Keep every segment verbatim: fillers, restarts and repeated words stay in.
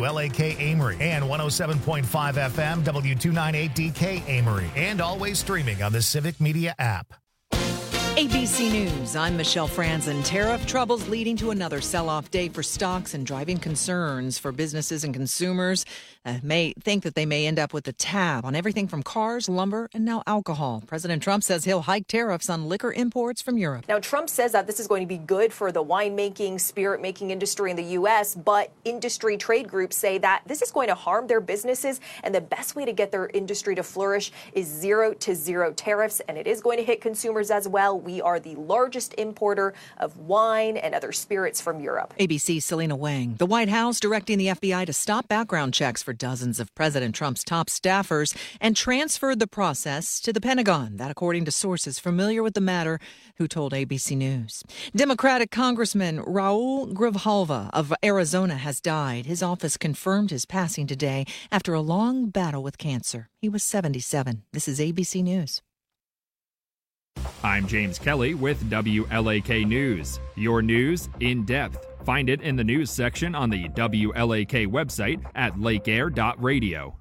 W L A K Amory, and one oh seven point five F M, W two ninety-eight D K Amory, and always streaming on the Civic Media app. A B C News, I'm Michelle Franzen. Tariff troubles leading to another sell-off day for stocks and driving concerns for businesses and consumers. Uh, may think that they may end up with a tab on everything from cars, lumber, and now alcohol. President Trump says he'll hike tariffs on liquor imports from Europe. Now, Trump says that this is going to be good for the winemaking, spirit-making industry in the U S, but industry trade groups say that this is going to harm their businesses, and the best way to get their industry to flourish is zero to zero tariffs, and it is going to hit consumers as well. We are the largest importer of wine and other spirits from Europe. A B C's Selena Wang. The White House directing the F B I to stop background checks for dozens of President Trump's top staffers and transferred the process to the Pentagon. That according to sources familiar with the matter who told A B C News. Democratic Congressman Raul Grijalva of Arizona has died. His office confirmed his passing today after a long battle with cancer. He was seventy-seven. This is A B C News. I'm James Kelly with W L A K News. Your news in depth. Find it in the news section on the W L A K website at lake air dot radio.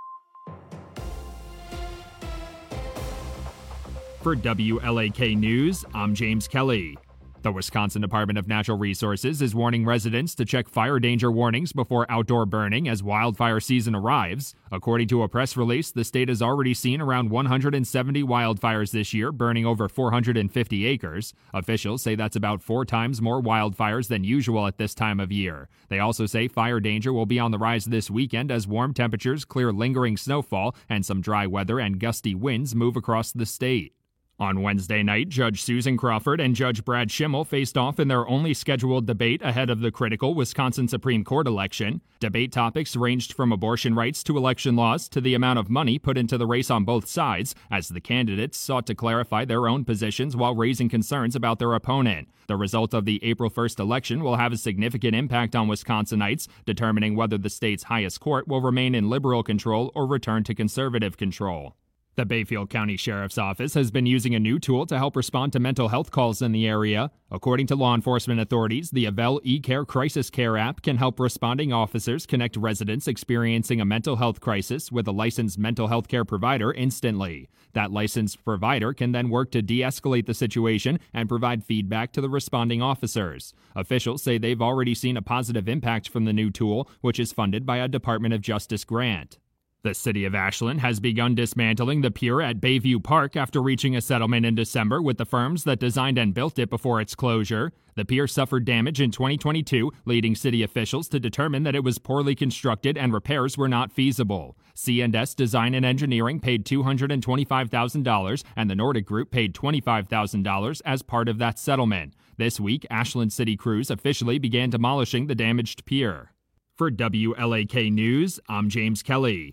For W L A K News, I'm James Kelly. The Wisconsin Department of Natural Resources is warning residents to check fire danger warnings before outdoor burning as wildfire season arrives. According to a press release, the state has already seen around one hundred seventy wildfires this year, burning over four hundred fifty acres. Officials say that's about four times more wildfires than usual at this time of year. They also say fire danger will be on the rise this weekend as warm temperatures clear lingering snowfall and some dry weather and gusty winds move across the state. On Wednesday night, Judge Susan Crawford and Judge Brad Schimmel faced off in their only scheduled debate ahead of the critical Wisconsin Supreme Court election. Debate topics ranged from abortion rights to election laws to the amount of money put into the race on both sides, as the candidates sought to clarify their own positions while raising concerns about their opponent. The result of the April first election will have a significant impact on Wisconsinites, determining whether the state's highest court will remain in liberal control or return to conservative control. The Bayfield County Sheriff's Office has been using a new tool to help respond to mental health calls in the area. According to law enforcement authorities, the Avell eCare Crisis Care app can help responding officers connect residents experiencing a mental health crisis with a licensed mental health care provider instantly. That licensed provider can then work to de-escalate the situation and provide feedback to the responding officers. Officials say they've already seen a positive impact from the new tool, which is funded by a Department of Justice grant. The city of Ashland has begun dismantling the pier at Bayview Park after reaching a settlement in December with the firms that designed and built it before its closure. The pier suffered damage in twenty twenty-two, leading city officials to determine that it was poorly constructed and repairs were not feasible. C and S Design and Engineering paid two hundred twenty-five thousand dollars and the Nordic Group paid twenty-five thousand dollars as part of that settlement. This week, Ashland City Crews officially began demolishing the damaged pier. For W L A K News, I'm James Kelly.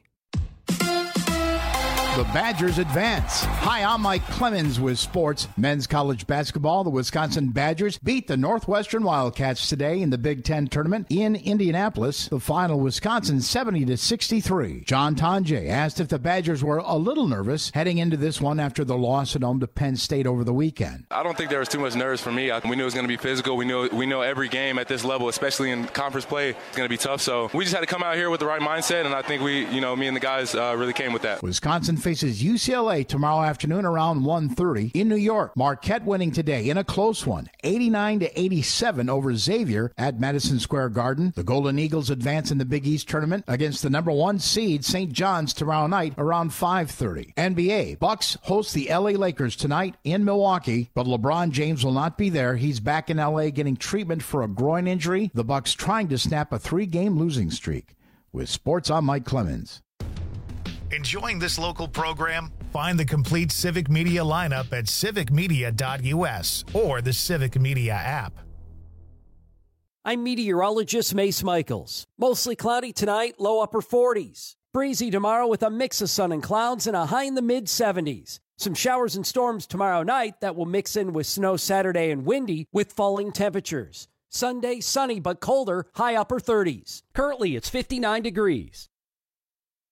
The Badgers advance. Hi, I'm Mike Clemens with sports. Men's college basketball. The Wisconsin Badgers beat the Northwestern Wildcats today in the Big Ten tournament in Indianapolis. The final, Wisconsin seventy to sixty-three. John Tonje asked if the Badgers were a little nervous heading into this one after the loss at home to Penn State over the weekend. I don't think there was too much nerves for me. We knew it was going to be physical. We knew we know every game at this level, especially in conference play, is going to be tough. So we just had to come out here with the right mindset, and I think we, you know, me and the guys uh, really came with that. Wisconsin faces U C L A tomorrow afternoon around one thirty in New York. Marquette winning today in a close one, eighty-nine to eighty-seven over Xavier at Madison Square Garden. The Golden Eagles advance in the Big East tournament against the number one seed Saint John's tomorrow night around five thirty. N B A, Bucks host the L A Lakers tonight in Milwaukee, but LeBron James will not be there. He's back in L A getting treatment for a groin injury. The Bucks trying to snap a three-game losing streak. With sports, I'm Mike Clemens. Enjoying this local program? Find the complete Civic Media lineup at civic media dot u s or the Civic Media app. I'm meteorologist Mace Michaels. Mostly cloudy tonight, low upper forties. Breezy tomorrow with a mix of sun and clouds and a high in the mid seventies. Some showers and storms tomorrow night that will mix in with snow Saturday and windy with falling temperatures. Sunday, sunny but colder, high upper thirties. Currently, it's fifty-nine degrees.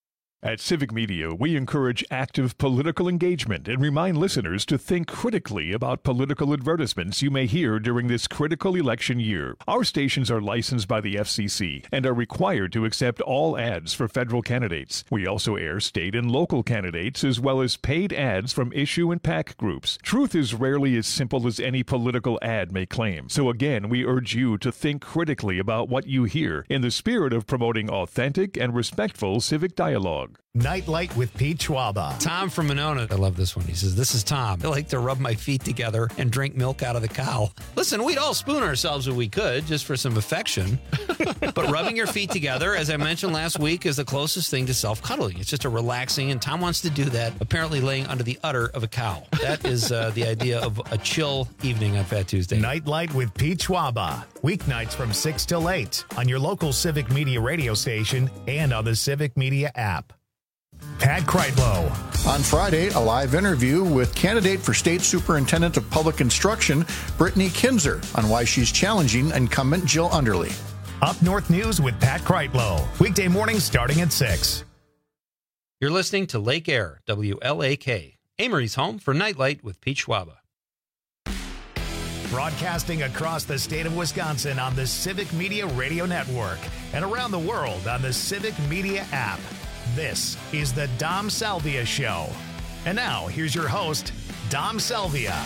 At Civic Media, we encourage active political engagement and remind listeners to think critically about political advertisements you may hear during this critical election year. Our stations are licensed by the F C C and are required to accept all ads for federal candidates. We also air state and local candidates as well as paid ads from issue and PAC groups. Truth is rarely as simple as any political ad may claim. So again, we urge you to think critically about what you hear in the spirit of promoting authentic and respectful civic dialogue. Nightlight with Pete Schwaba. Tom from Monona. I love this one. He says, this is Tom. I like to rub my feet together and drink milk out of the cow. Listen, we'd all spoon ourselves if we could, just for some affection. But rubbing your feet together, as I mentioned last week, is the closest thing to self-cuddling. It's just a relaxing, and Tom wants to do that, apparently laying under the udder of a cow. That is uh, the idea of a chill evening on Fat Tuesday. Nightlight with Pete Schwaba. Weeknights from six till eight on your local Civic Media radio station and on the Civic Media app. Pat Kreitlow. On Friday, a live interview with candidate for State Superintendent of Public Instruction, Brittany Kinzer, on why she's challenging incumbent Jill Underly. Up North News with Pat Kreitlow. Weekday mornings starting at six. You're listening to Lake Air, W L A K, Amory's home for Nightlight with Pete Schwaba. Broadcasting across the state of Wisconsin on the Civic Media Radio Network and around the world on the Civic Media app. This is the Dom Salvia Show. And now, here's your host, Dom Salvia.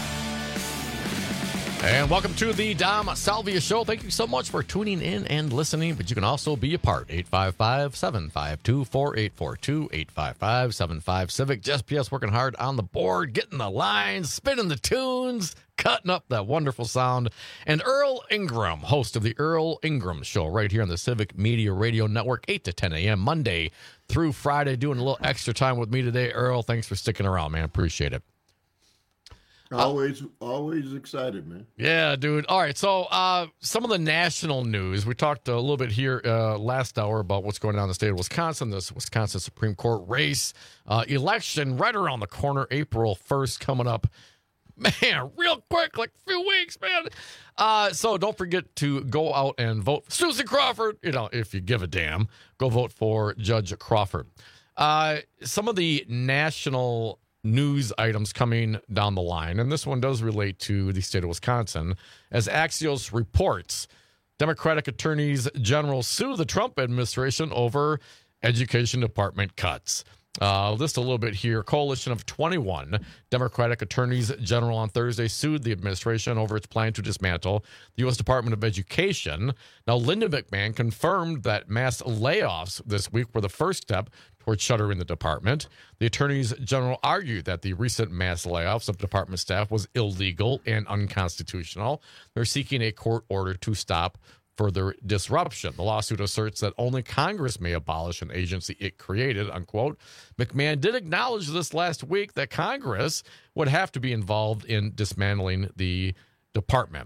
And welcome to the Dom Salvia Show. Thank you so much for tuning in and listening, but you can also be a part. eight five five, seven five two, four eight four two, eight five five, seven five Civic. Jess P S working hard on the board, getting the lines, spinning the tunes, cutting up that wonderful sound. And Earl Ingram, host of the Earl Ingram Show right here on the Civic Media Radio Network, eight to ten a.m. Monday through Friday, doing a little extra time with me today. Earl, thanks for sticking around, man. Appreciate it. Always, uh, always excited, man. Yeah, dude. All right, so uh, some of the national news. We talked a little bit here uh, last hour about what's going on in the state of Wisconsin, this Wisconsin Supreme Court race. Uh, election right around the corner, April first coming up. Man, real quick, like a few weeks, man. Uh, so don't forget to go out and vote for Susan Crawford. You know, if you give a damn, go vote for Judge Crawford. Uh, some of the national news items coming down the line, and this one does relate to the state of Wisconsin, as Axios reports, Democratic attorneys general sue the Trump administration over education department cuts. Uh, list a little bit here. Coalition of twenty-one Democratic attorneys general on Thursday sued the administration over its plan to dismantle the U S Department of Education. Now, Linda McMahon confirmed that mass layoffs this week were the first step toward shuttering the department. The attorneys general argued that the recent mass layoffs of department staff was illegal and unconstitutional. They're seeking a court order to stop further disruption. The lawsuit asserts that only Congress may abolish an agency it created, unquote. McMahon did acknowledge this last week that Congress would have to be involved in dismantling the department.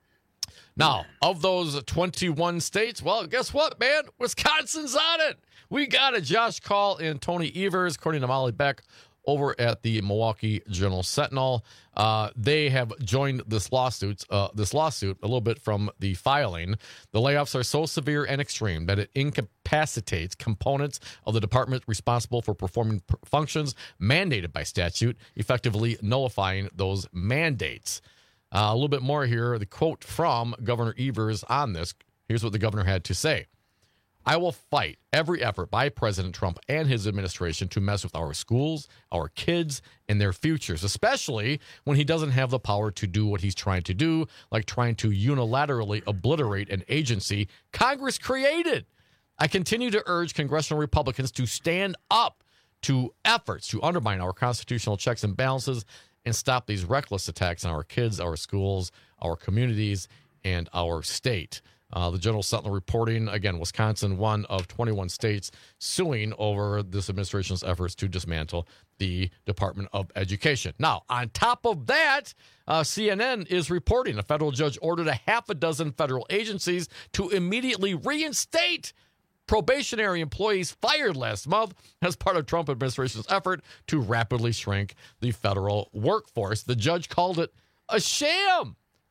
Now, of those twenty-one states, well, guess what, man? Wisconsin's on it. We got it. Josh Call and Tony Evers, according to Molly Beck, over at the Milwaukee Journal Sentinel. Uh, they have joined this lawsuit, uh, this lawsuit a little bit from the filing. The layoffs are so severe and extreme that it incapacitates components of the department responsible for performing p- functions mandated by statute, effectively nullifying those mandates. Uh, a little bit more here, the quote from Governor Evers on this. Here's what the governor had to say. I will fight every effort by President Trump and his administration to mess with our schools, our kids, and their futures, especially when he doesn't have the power to do what he's trying to do, like trying to unilaterally obliterate an agency Congress created. I continue to urge congressional Republicans to stand up to efforts to undermine our constitutional checks and balances and stop these reckless attacks on our kids, our schools, our communities, and our state. Uh, the Journal Sentinel reporting, again, Wisconsin, one of twenty-one states, suing over this administration's efforts to dismantle the Department of Education. Now, on top of that, uh, C N N is reporting a federal judge ordered a half a dozen federal agencies to immediately reinstate probationary employees fired last month as part of Trump administration's effort to rapidly shrink the federal workforce. The judge called it a sham.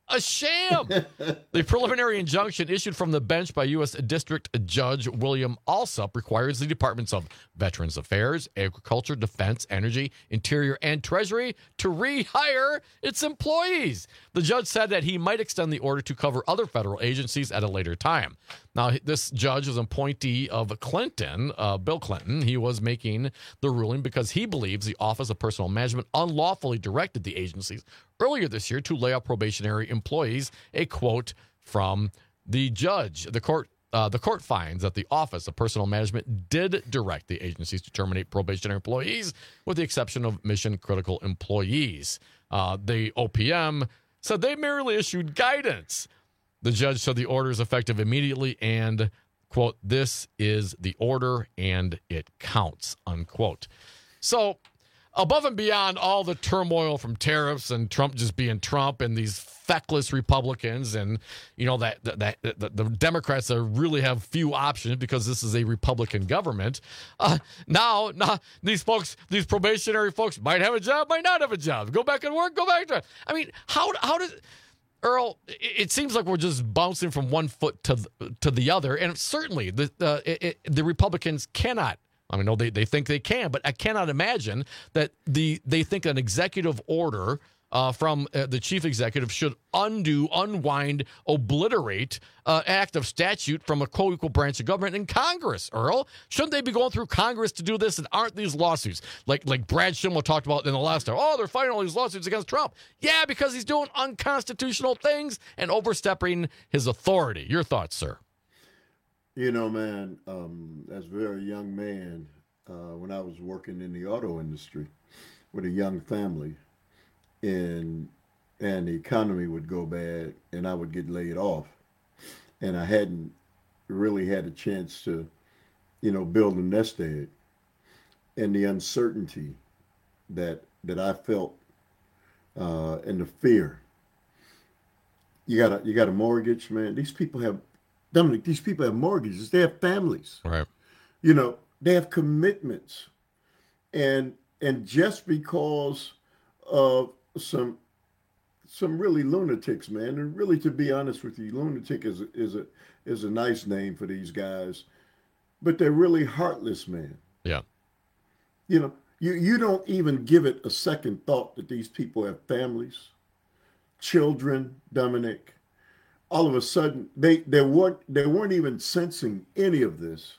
a sham. The preliminary injunction issued from the bench by U S District Judge William Alsup requires the Departments of Veterans Affairs, Agriculture, Defense, Energy, Interior, and Treasury to rehire its employees. The judge said that he might extend the order to cover other federal agencies at a later time. Now, this judge is an appointee of Clinton, uh, Bill Clinton. He was making the ruling because he believes the Office of Personnel Management unlawfully directed the agencies earlier this year to lay off probationary employees. A quote from the judge. The court uh, the court finds that the Office of Personnel Management did direct the agencies to terminate probationary employees, with the exception of mission-critical employees. Uh, the O P M said they merely issued guidance. The judge said the order is effective immediately and, quote, this is the order and it counts, unquote. So above and beyond all the turmoil from tariffs and Trump just being Trump and these feckless Republicans and, you know, that, that, that the, the Democrats that really have few options because this is a Republican government. Uh, now, now these folks, these probationary folks might have a job, might not have a job. Go back and work, go back to, I mean, how, how does, Earl, it seems like we're just bouncing from one foot to the, to the other. And certainly the, uh, it, it, the Republicans cannot, I mean, no, they, they think they can, but I cannot imagine that the they think an executive order uh, from uh, the chief executive should undo, unwind, obliterate uh, act of statute from a co-equal branch of government in Congress, Earl. Shouldn't they be going through Congress to do this? And aren't these lawsuits, like like Brad Schimmel talked about in the last hour, oh, they're fighting all these lawsuits against Trump. Yeah, because he's doing unconstitutional things and overstepping his authority. Your thoughts, sir? You know, man, um, as a very young man, uh, when I was working in the auto industry with a young family, and and the economy would go bad, and I would get laid off, and I hadn't really had a chance to, you know, build a nest egg, and the uncertainty that that I felt, uh, and the fear. You got a you got a mortgage, man. These people have. Dominic, these people have mortgages. They have families. Right. You know, they have commitments. And and just because of some some really lunatics, man, and really, to be honest with you, lunatic is a, is a is a nice name for these guys, but they're really heartless, man. Yeah. You know, you, you don't even give it a second thought that these people have families, children, Dominic. All of a sudden, they, they weren't they weren't even sensing any of this.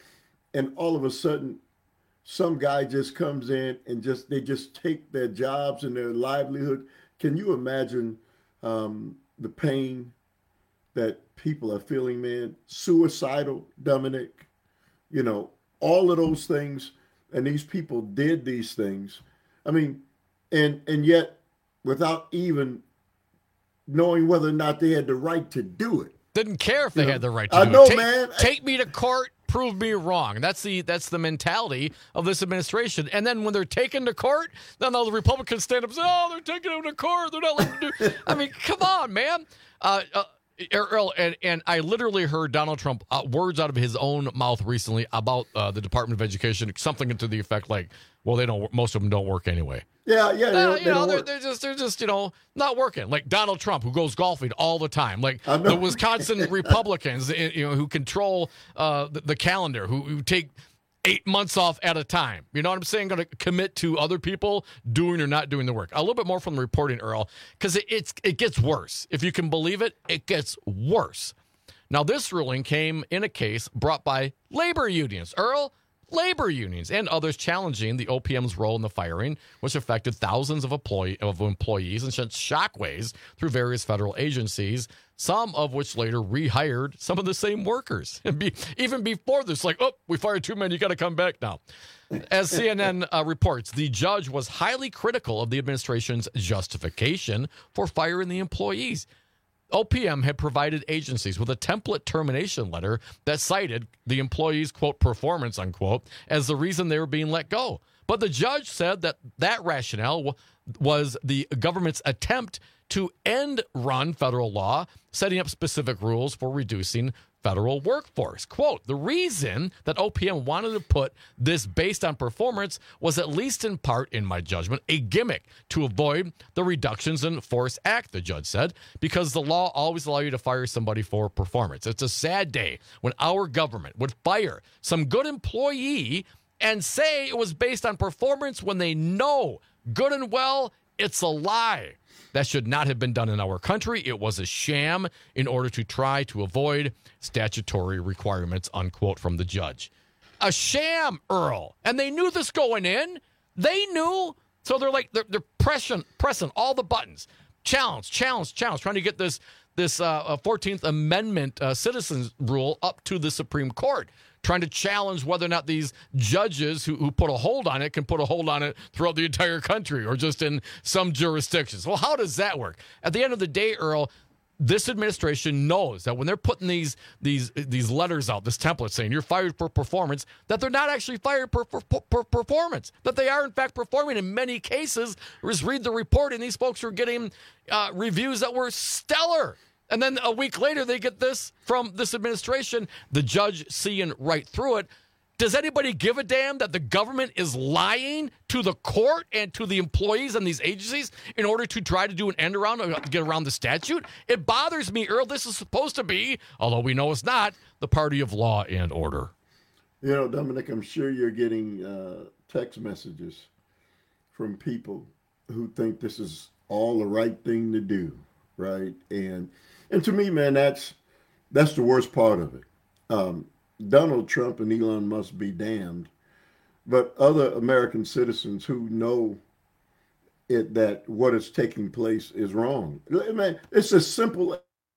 And all of a sudden, some guy just comes in and just they just take their jobs and their livelihood. Can you imagine um, the pain that people are feeling, man? Suicidal, Dominic, you know, all of those things. And these people did these things. I mean, and and yet without even knowing whether or not they had the right to do it. Didn't care if they you know, had the right to I do know, it. Take, man. Take me to court, prove me wrong. That's the that's the mentality of this administration. And then when they're taken to court, then all the Republicans stand up and say, oh, they're taking them to court. They're not letting them do I mean, come on, man. Uh, uh, Earl, and, and I literally heard Donald Trump uh, words out of his own mouth recently about uh, the Department of Education, something to the effect like, well, they don't. Most of them don't work anyway. Yeah, yeah, they uh, don't, you they know, don't they're, work. they're just they're just you know not working. Like Donald Trump, who goes golfing all the time. Like the Wisconsin Republicans, you know, who control uh, the, the calendar, who, who take eight months off at a time. You know what I'm saying? Going to commit to other people doing or not doing the work. A little bit more from the reporting, Earl, because it, it's it gets worse. If you can believe it, it gets worse. Now, this ruling came in a case brought by labor unions. Earl, labor unions and others challenging the O P M's role in the firing, which affected thousands of, employee, of employees and sent shockwaves through various federal agencies, some of which later rehired some of the same workers. And be, even before this, like, oh, we fired two men, you got to come back now. As C N N uh, reports, the judge was highly critical of the administration's justification for firing the employees. O P M had provided agencies with a template termination letter that cited the employees' quote performance unquote as the reason they were being let go. But the judge said that that rationale w- was the government's attempt to end run federal law, setting up specific rules for reducing federal workforce. Quote, the reason that O P M wanted to put this based on performance was, at least in part, in my judgment, a gimmick to avoid the Reductions in Force Act, the judge said, because the law always allows you to fire somebody for performance. It's a sad day when our government would fire some good employee and say it was based on performance when they know good and well it's a lie. That should not have been done in our country. It was a sham in order to try to avoid statutory requirements, unquote, from the judge. A sham, Earl. And they knew this going in. They knew. So they're like, they're, they're pressing, pressing all the buttons. Challenge, challenge, challenge, trying to get this, this uh, fourteenth Amendment uh, citizens rule up to the Supreme Court, trying to challenge whether or not these judges who, who put a hold on it can put a hold on it throughout the entire country or just in some jurisdictions. Well, how does that work? At the end of the day, Earl, this administration knows that when they're putting these these these letters out, this template saying you're fired for performance, that they're not actually fired for, for, for performance, that they are in fact performing in many cases. Just read the report, and these folks are getting uh, reviews that were stellar. And then a week later, they get this from this administration, the judge seeing right through it. Does anybody give a damn that the government is lying to the court and to the employees and these agencies in order to try to do an end around, to get around the statute? It bothers me, Earl. This is supposed to be, although we know it's not, the party of law and order. You know, Dominic, I'm sure you're getting uh, text messages from people who think this is all the right thing to do, right? And and to me, man, that's that's the worst part of it. Um, Donald Trump and Elon Musk be damned, but other American citizens who know it that what is taking place is wrong. Man, it's as simple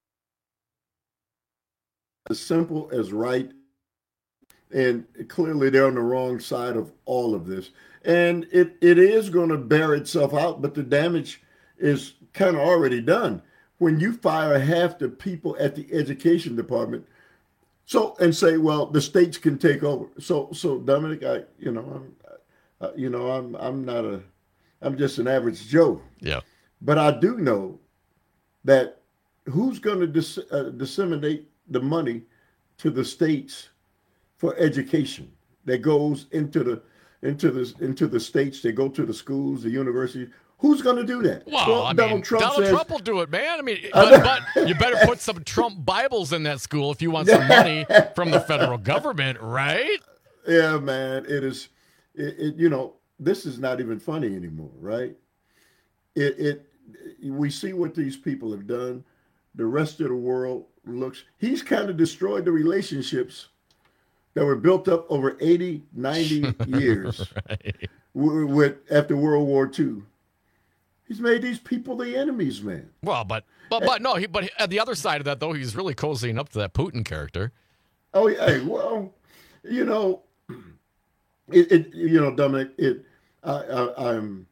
as simple as right, and clearly they're on the wrong side of all of this, and it it is going to bear itself out, but the damage is kind of already done when you fire half the people at the education department. So, and say, well, the states can take over. So, so Dominic, I, you know, I'm, uh, you know, I'm, I'm not a, I'm just an average Joe. Yeah. But I do know that who's going to dis, uh, disseminate the money to the states for education that goes into the, into the, into the states. They go to the schools, the universities. Who's going to do that? Well, well I Donald mean, Trump Donald says, Trump will do it, man. I mean, but, but you better put some Trump Bibles in that school if you want some money from the federal government, right? Yeah, man. It is, it, it, you know, this is not even funny anymore, right? It, it, we see what these people have done. The rest of the world looks, he's kind of destroyed the relationships that were built up over eighty, ninety years right. with, with after World War Two. He's made these people the enemies, man. Well, but but but no, he, but at the other side of that, though, he's really cozying up to that Putin character. Oh, yeah. Well, you know, it, it you know, Dominic, it, I, I, I'm,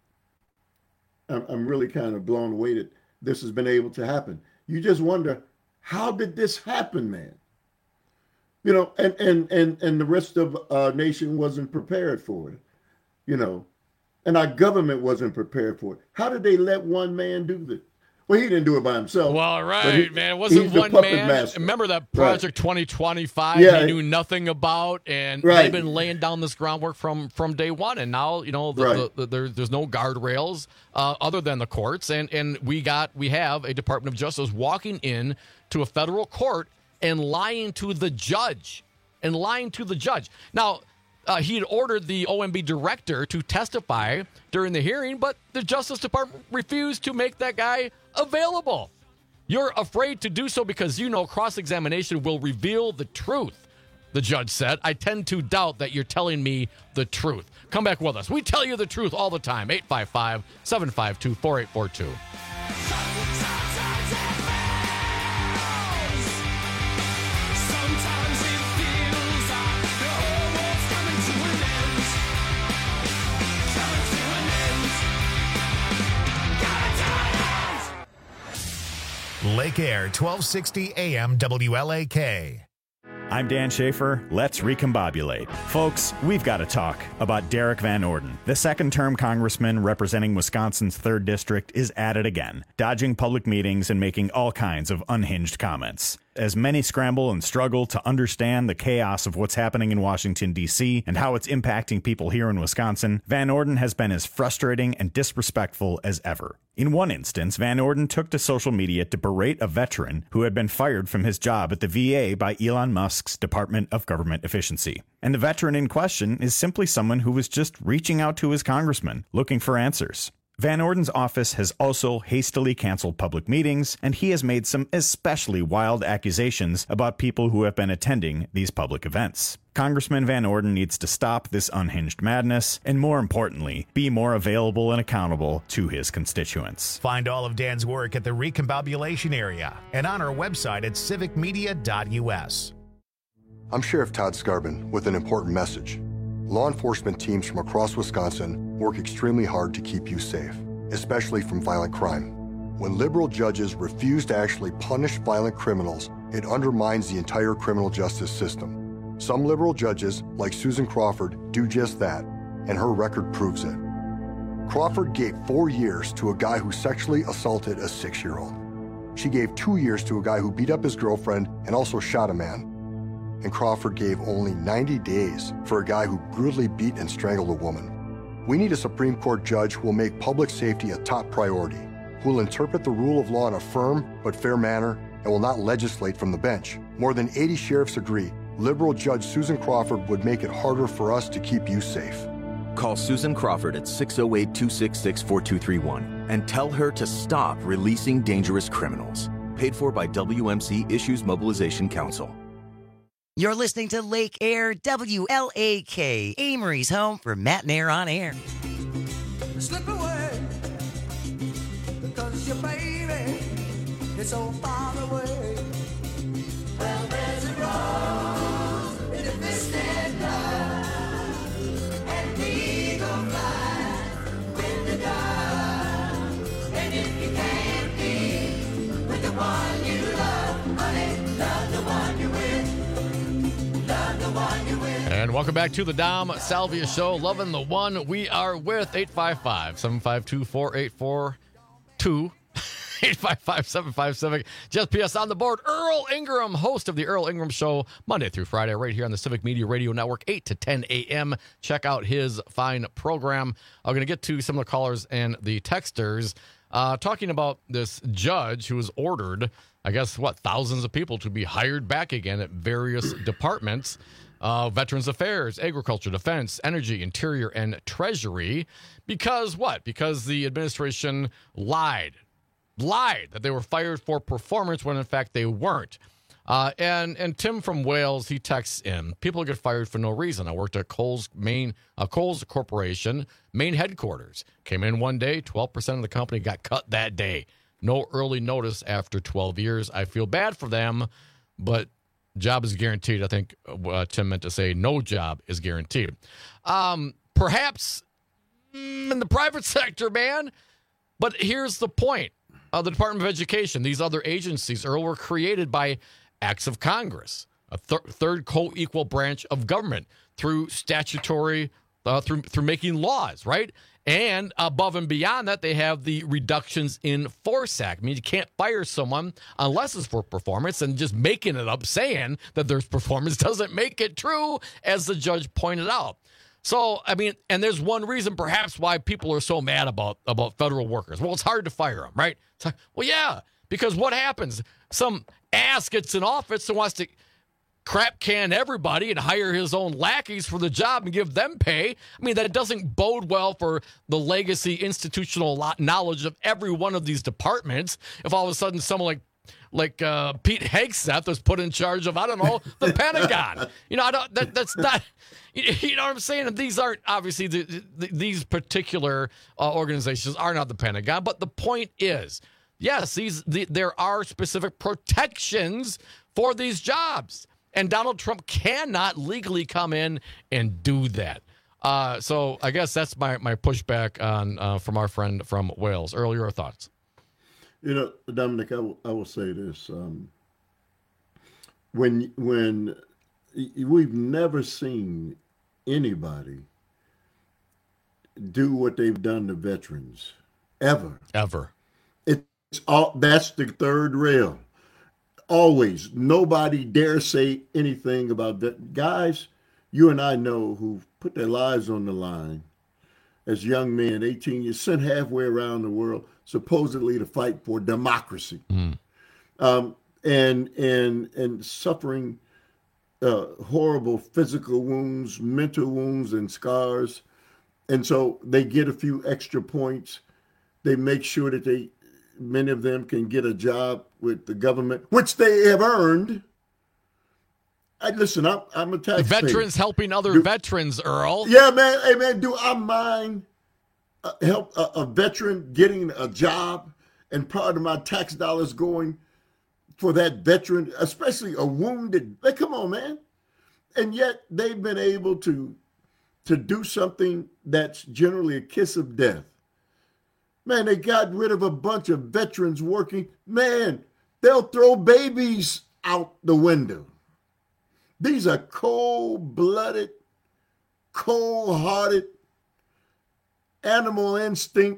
I'm really kind of blown away that this has been able to happen. You just wonder, how did this happen, man? You know, and and and and the rest of our nation wasn't prepared for it. You know. And our government wasn't prepared for it. How did they let one man do this? Well, he didn't do it by himself. Well, right, he, man. It wasn't one man. Master. Remember that Project right. twenty twenty-five yeah. he knew nothing about, and right. they've been laying down this groundwork from, from day one. And now, you know, the, right. the, the, there, there's no guardrails uh, other than the courts. And, and we got we have a Department of Justice walking in to a federal court and lying to the judge. And lying to the judge. Now, Uh, he had ordered the O M B director to testify during the hearing, but the Justice Department refused to make that guy available. You're afraid to do so because you know cross-examination will reveal the truth, the judge said. I tend to doubt that you're telling me the truth. Come back with us. We tell you the truth all the time. eight five five, seven five two, four eight four two. Lake Air, twelve sixty A M W L A K. I'm Dan Schaefer. Let's recombobulate. Folks, we've got to talk about Derek Van Orden. The second-term congressman representing Wisconsin's third District is at it again, dodging public meetings and making all kinds of unhinged comments. As many scramble and struggle to understand the chaos of what's happening in Washington, D C, and how it's impacting people here in Wisconsin, Van Orden has been as frustrating and disrespectful as ever. In one instance, Van Orden took to social media to berate a veteran who had been fired from his job at the V A by Elon Musk's Department of Government Efficiency. And the veteran in question is simply someone who was just reaching out to his congressman, looking for answers. Van Orden's office has also hastily canceled public meetings, and he has made some especially wild accusations about people who have been attending these public events. Congressman Van Orden needs to stop this unhinged madness, and more importantly, be more available and accountable to his constituents. Find all of Dan's work at the Recombobulation area and on our website at civic media dot u s. I'm Sheriff Todd Skarbin with an important message. Law enforcement teams from across Wisconsin work extremely hard to keep you safe, especially from violent crime. When liberal judges refuse to actually punish violent criminals, it undermines the entire criminal justice system. Some liberal judges, like Susan Crawford, do just that, and her record proves it. Crawford gave four years to a guy who sexually assaulted a six-year-old. She gave two years to a guy who beat up his girlfriend and also shot a man. And Crawford gave only ninety days for a guy who brutally beat and strangled a woman. We need a Supreme Court judge who will make public safety a top priority, who will interpret the rule of law in a firm but fair manner, and will not legislate from the bench. More than eighty sheriffs agree liberal Judge Susan Crawford would make it harder for us to keep you safe. Call Susan Crawford at six oh eight, two six six, four two three one and tell her to stop releasing dangerous criminals. Paid for by W M C Issues Mobilization Council. You're listening to Lake Air, W L A K, Amory's home for Matt and Air on Air. Slip away, because your baby is so far away. Well, there's a rose in a twisted love, and the eagle flies with the dove. And if you can't be with the one you love, honey, love the one you're with. And welcome back to the Dom Salvia Show. Loving the one we are with. eight five five, seven five two, four eight four two. eight five five, seven five seven. Just P S on the board. Earl Ingram, host of the Earl Ingram Show, Monday through Friday, right here on the Civic Media Radio Network, eight to ten a.m. Check out his fine program. I'm going to get to some of the callers and the texters uh, talking about this judge who was ordered, I guess, what, thousands of people to be hired back again at various departments. Uh, Veterans Affairs, Agriculture, Defense, Energy, Interior, and Treasury. Because what? Because the administration lied. Lied that they were fired for performance when, in fact, they weren't. Uh, and and Tim from Wales, he texts in, people get fired for no reason. I worked at Kohl's main uh, Kohl's Corporation, main headquarters. Came in one day, twelve percent of the company got cut that day. No early notice after twelve years. I feel bad for them, but job is guaranteed. I think uh, Tim meant to say no job is guaranteed. Um, perhaps mm, in the private sector, man. But here's the point. Uh, the Department of Education, these other agencies, Earl, were created by acts of Congress, a th- third co-equal branch of government through statutory, uh, through through making laws, right? And above and beyond that, they have the Reductions in Force Act. I mean, you can't fire someone unless it's for performance, and just making it up, saying that there's performance doesn't make it true, as the judge pointed out. So, I mean, and there's one reason perhaps why people are so mad about, about federal workers. Well, it's hard to fire them, right? It's like, well, yeah, because what happens? Some ass gets in office and wants to crap can everybody and hire his own lackeys for the job and give them pay. I mean, that doesn't bode well for the legacy institutional knowledge of every one of these departments. If all of a sudden someone like like uh, Pete Hegseth was put in charge of, I don't know, the Pentagon. You know, I don't. That, that's not. You know what I'm saying? These aren't obviously the, the, these particular uh, organizations are not the Pentagon. But the point is, yes, these the, there are specific protections for these jobs. And Donald Trump cannot legally come in and do that. Uh, so I guess that's my, my pushback on uh, from our friend from Wales. Earl, your thoughts? You know, Dominic, I will, I will say this. Um, when when we've never seen anybody do what they've done to veterans, ever. Ever. It's all, that's the third rail. always, nobody dare say anything about that. Guys, you and I know who've put their lives on the line as young men, eighteen years, sent halfway around the world, supposedly to fight for democracy, Mm. um, and and and suffering uh, horrible physical wounds, mental wounds, and scars. And so they get a few extra points. They make sure that they, many of them can get a job with the government, which they have earned. I, listen, I'm, I'm a taxpayer. Veterans helping other Do- veterans, Earl. Yeah, man. Hey, man, do I mind uh, help a, a veteran getting a job and part of my tax dollars going for that veteran, especially a wounded? Like, come on, man. And yet they've been able to to do something that's generally a kiss of death. Man, they got rid of a bunch of veterans working. Man, they'll throw babies out the window. These are cold-blooded, cold-hearted, animal instinct.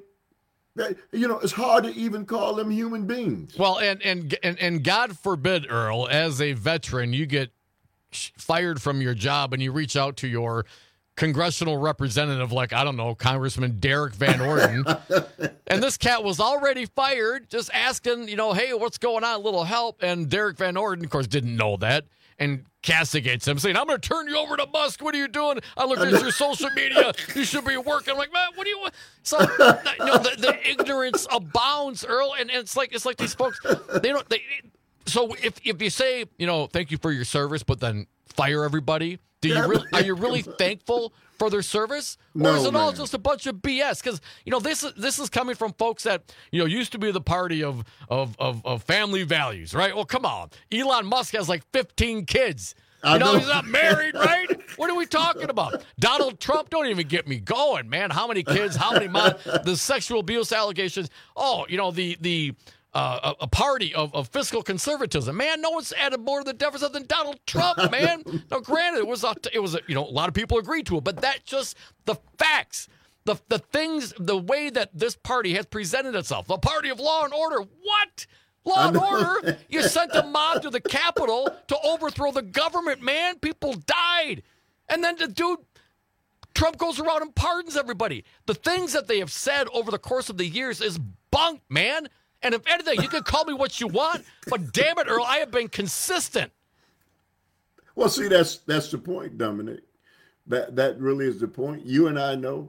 You know, it's hard to even call them human beings. Well, and and and, and God forbid, Earl, as a veteran, you get fired from your job and you reach out to your congressional representative, like, I don't know, Congressman Derek Van Orden. And this cat was already fired, just asking, you know, hey, what's going on? A little help. And Derek Van Orden, of course, didn't know that and castigates him, saying, I'm going to turn you over to Musk. What are you doing? I looked at your social media. You should be working. I'm like, man, what do you want? So, you know, the, the ignorance abounds, Earl. And, and it's like it's like these folks, they don't, they, so if, if you say, you know, thank you for your service, but then fire everybody, do you really, are you really thankful for their service? Or No, is it all man. just a bunch of B S? Because, you know, this is this is coming from folks that, you know, used to be the party of, of, of, of family values, right? Well, come on. Elon Musk has like fifteen kids. You I know, know. he's not married, right? What are we talking about? Donald Trump, don't even get me going, man. How many kids? How many mon- the sexual abuse allegations? Oh, you know, the the uh, a, a party of, of fiscal conservatism. Man, no one's added more to the deficit than Donald Trump, man. Now, granted, it was a, it was a, you know, a lot of people agreed to it, but that's just the facts. The the things, the way that this party has presented itself, the party of law and order. What? Law and order? You sent a mob to the Capitol to overthrow the government, man. People died. And then the dude, Trump goes around and pardons everybody. The things that they have said over the course of the years is bunk, man. And if anything, you can call me what you want, but damn it, Earl, I have been consistent. Well, see, that's that's the point, Dominic. That that really is the point. You and I know,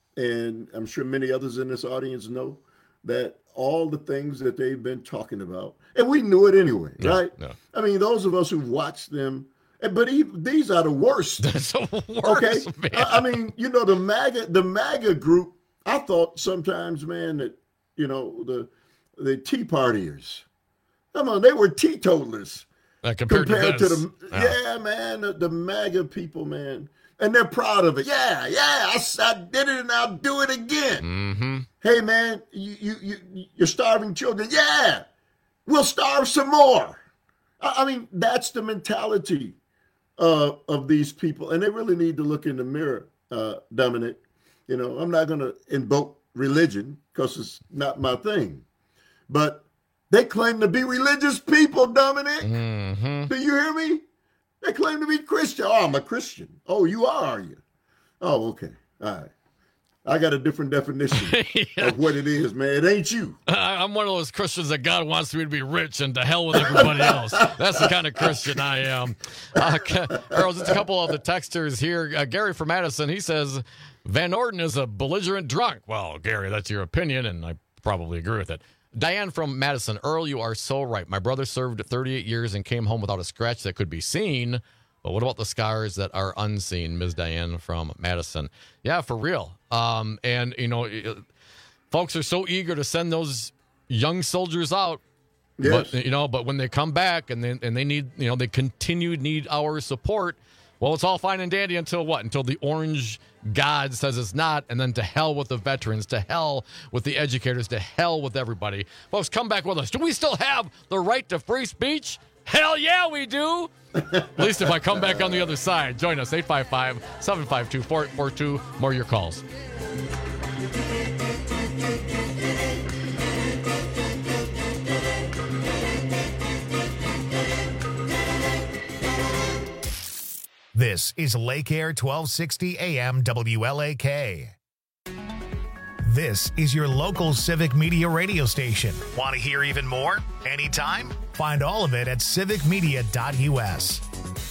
and I'm sure many others in this audience know, that all the things that they've been talking about, and we knew it anyway, No, right? no. I mean, those of us who've watched them, and- but even, these are the worst. That's the worst, Okay, man. I, I mean, you know, the MAGA, the MAGA group. I thought sometimes, man, that you know the the Tea Partiers. Come on, they were teetotalers. Uh, compared, compared to, to, this. the Yeah. yeah, man, the, the MAGA people, man, and they're proud of it. Yeah, yeah, I, s- I did it, and I'll do it again. Mm-hmm. Hey, man, you you you you're starving children. Yeah, we'll starve some more. I, I mean, that's the mentality uh, of these people, and they really need to look in the mirror, uh, Dominic. You know, I'm not going to invoke religion because it's not my thing, but they claim to be religious people, Dominic. Mm-hmm. Do you hear me? They claim to be Christian. Oh, I'm a Christian. Oh, you are, are you? Oh, okay. All right. I got a different definition Yeah. of what it is, man. It ain't you. I- I'm one of those Christians that God wants me to be rich and to hell with everybody else. That's the kind of Christian I am. Uh, Earl, just a couple of the texters here. Uh, Gary from Madison, he says, Van Orden is a belligerent drunk. Well, Gary, that's your opinion, and I probably agree with it. Diane from Madison, Earl, you are so right. My brother served thirty-eight years and came home without a scratch that could be seen. But what about the scars that are unseen, Miz Diane from Madison? Yeah, for real. Um, and, you know, folks are so eager to send those young soldiers out. Yes. But, you know, but when they come back and they, and they need, you know, they continue to need our support, well, it's all fine and dandy until what? Until the orange God says it's not, and then to hell with the veterans, to hell with the educators, to hell with everybody. Folks, come back with us. Do we still have the right to free speech? Hell yeah, we do. At least if I come back on the other side. Join us, eight five five, seven five two, four eight four two. More of your calls. This is Lake Air twelve sixty A M W L A K. This is your local Civic Media radio station. Want to hear even more? Anytime? Find all of it at civic media dot U S.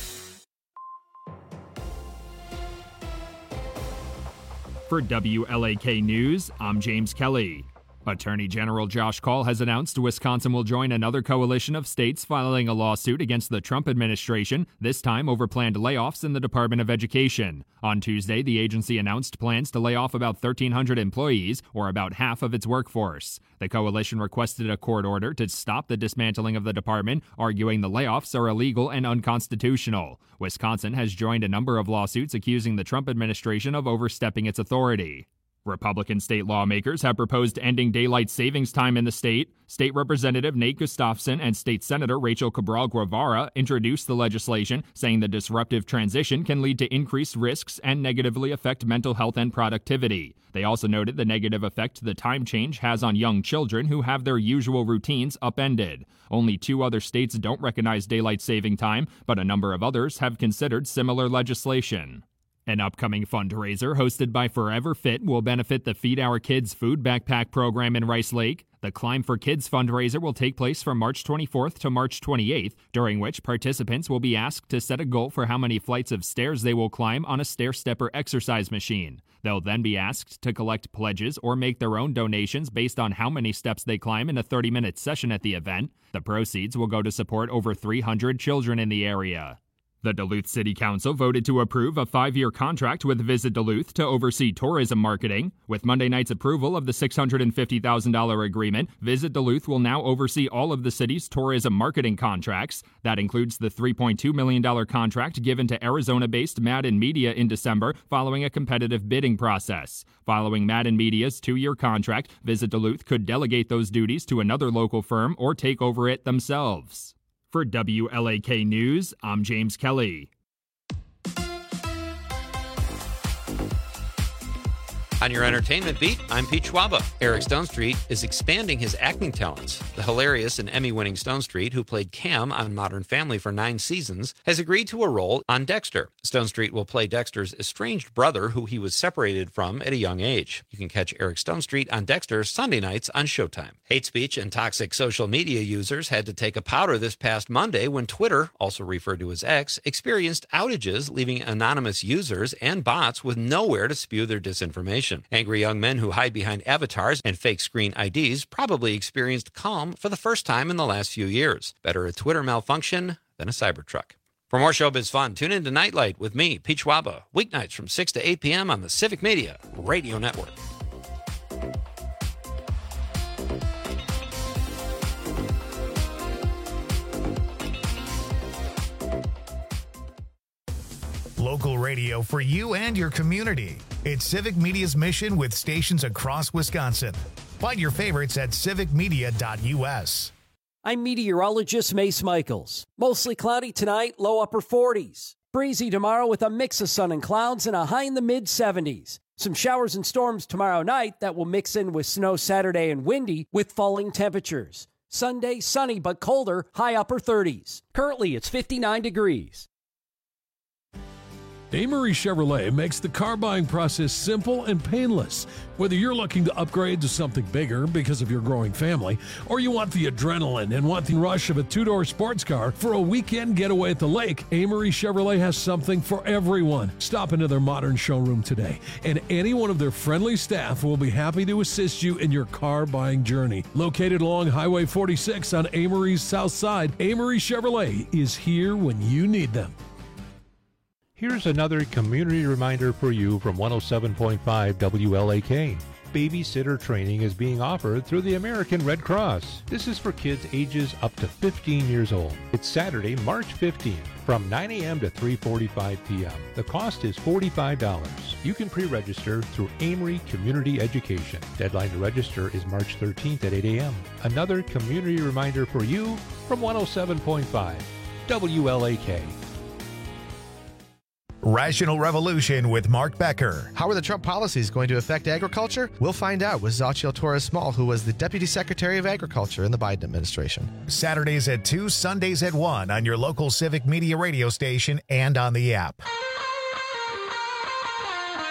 For W L A K News, I'm James Kelly. Attorney General Josh Kaul has announced Wisconsin will join another coalition of states filing a lawsuit against the Trump administration, this time over planned layoffs in the Department of Education. On Tuesday, the agency announced plans to lay off about thirteen hundred employees, or about half of its workforce. The coalition requested a court order to stop the dismantling of the department, arguing the layoffs are illegal and unconstitutional. Wisconsin has joined a number of lawsuits accusing the Trump administration of overstepping its authority. Republican state lawmakers have proposed ending daylight savings time in the state. State Representative Nate Gustafson and State Senator Rachel Cabral Guevara introduced the legislation, saying the disruptive transition can lead to increased risks and negatively affect mental health and productivity. They also noted the negative effect the time change has on young children who have their usual routines upended. Only two other states don't recognize daylight saving time, but a number of others have considered similar legislation. An upcoming fundraiser hosted by Forever Fit will benefit the Feed Our Kids food backpack program in Rice Lake. The Climb for Kids fundraiser will take place from March twenty-fourth to March twenty-eighth, during which participants will be asked to set a goal for how many flights of stairs they will climb on a stair-stepper exercise machine. They'll then be asked to collect pledges or make their own donations based on how many steps they climb in a thirty-minute session at the event. The proceeds will go to support over three hundred children in the area. The Duluth City Council voted to approve a five-year contract with Visit Duluth to oversee tourism marketing. With Monday night's approval of the six hundred fifty thousand dollars agreement, Visit Duluth will now oversee all of the city's tourism marketing contracts. That includes the three point two million dollars contract given to Arizona-based Madden Media in December following a competitive bidding process. Following Madden Media's two-year contract, Visit Duluth could delegate those duties to another local firm or take over it themselves. For W L A K News, I'm James Kelly. On your entertainment beat, I'm Pete Schwaba. Eric Stonestreet is expanding his acting talents. The hilarious and Emmy-winning Stonestreet, who played Cam on Modern Family for nine seasons, has agreed to a role on Dexter. Stonestreet will play Dexter's estranged brother, who he was separated from at a young age. You can catch Eric Stonestreet on Dexter Sunday nights on Showtime. Hate speech and toxic social media users had to take a powder this past Monday when Twitter, also referred to as X, experienced outages, leaving anonymous users and bots with nowhere to spew their disinformation. Angry young men who hide behind avatars and fake screen I Ds probably experienced calm for the first time in the last few years. Better a Twitter malfunction than a Cybertruck. For more showbiz fun, tune in to Nightlight with me, Pete Schwaba, weeknights from six to eight p.m. on the Civic Media Radio Network. Local radio for you and your community. It's Civic Media's mission with stations across Wisconsin. Find your favorites at civic media dot U S. I'm meteorologist Mace Michaels. Mostly cloudy tonight, low upper forties. Breezy tomorrow with a mix of sun and clouds and a high in the mid seventies. Some showers and storms tomorrow night that will mix in with snow Saturday and windy with falling temperatures. Sunday, sunny but colder, high upper thirties. Currently, it's fifty-nine degrees. Amory Chevrolet makes the car buying process simple and painless. Whether you're looking to upgrade to something bigger because of your growing family, or you want the adrenaline and want the rush of a two-door sports car for a weekend getaway at the lake, Amory Chevrolet has something for everyone. Stop into their modern showroom today, and any one of their friendly staff will be happy to assist you in your car buying journey. Located along Highway forty-six on Amory's south side, Amory Chevrolet is here when you need them. Here's another community reminder for you from one oh seven point five W L A K. Babysitter training is being offered through the American Red Cross. This is for kids ages up to fifteen years old. It's Saturday, March fifteenth from nine a.m. to three forty-five p.m. The cost is forty-five dollars. You can pre-register through Amory Community Education. Deadline to register is March thirteenth at eight a.m. Another community reminder for you from one oh seven point five W L A K. Rational Revolution with Mark Becker. How are the Trump policies going to affect agriculture? We'll find out with Xochitl Torres-Small, who was the Deputy Secretary of Agriculture in the Biden administration. Saturdays at two, Sundays at one on your local Civic Media radio station and on the app.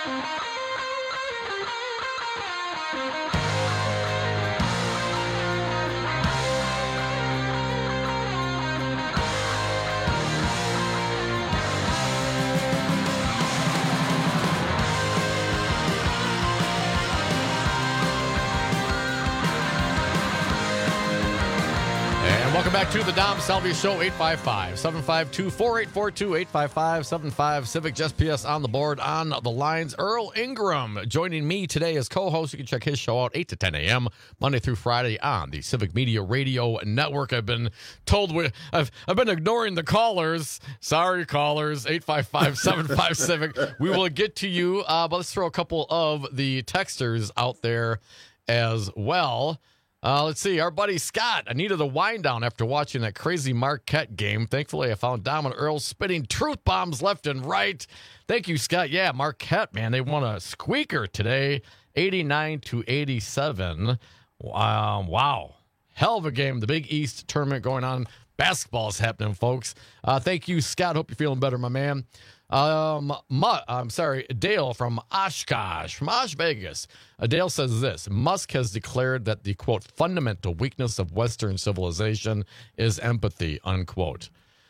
Welcome back to the Dom Salvia Show, eight five five, seven five two, four eight four two, eight five five, seven five, Civic Just P S on the board, on the lines. Earl Ingram joining me today as co-host. You can check his show out eight to ten a.m. Monday through Friday on the Civic Media Radio Network. I've been told we, I've I've been ignoring the callers. Sorry, callers, eight five five, seven five, Civic. We will get to you, uh, but let's throw a couple of the texters out there as well. Uh, let's see. Our buddy Scott, I needed a wind down after watching that crazy Marquette game. Thankfully, I found Dom and Earl spitting truth bombs left and right. Thank you, Scott. Yeah, Marquette, man, they won a squeaker today, eighty-nine to eighty-seven. Um, wow. Hell of a game. The Big East tournament going on. Basketball is happening, folks. Uh, thank you, Scott. Hope you're feeling better, my man. Um, Ma, I'm sorry, Dale from Oshkosh, from Osh Vegas. Uh, Dale says this: Musk has declared that the quote fundamental weakness of Western civilization is empathy, unquote.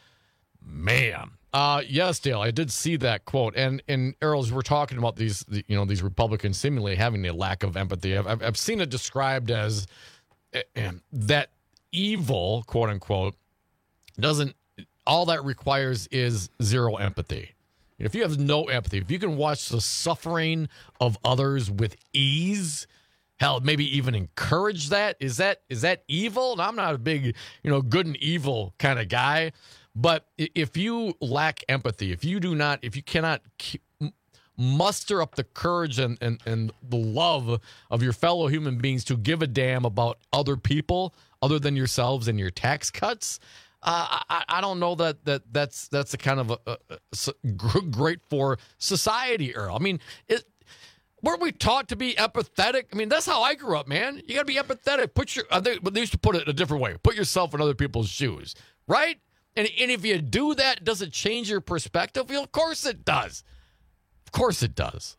Man, uh, yes, Dale, I did see that quote. And and Earls, we're talking about these, the, you know, these Republicans seemingly having a lack of empathy. I've I've, I've seen it described as uh, that evil, quote unquote, doesn't. All that requires is zero empathy. If you have no empathy, if you can watch the suffering of others with ease, hell, maybe even encourage that, is that is that evil? And I'm not a big, you know, good and evil kind of guy, but if you lack empathy, if you do not, if you cannot keep, muster up the courage and, and, and the love of your fellow human beings to give a damn about other people other than yourselves and your tax cuts, Uh, I, I don't know that, that that's that's a kind of a, a, a great for society, Earl. I mean, it, weren't we taught to be empathetic? I mean, that's how I grew up, man. You got to be empathetic. Put your, I think, but they used to put it a different way. Put yourself in other people's shoes, right? And and if you do that, does it change your perspective? Well, of course it does. Of course it does.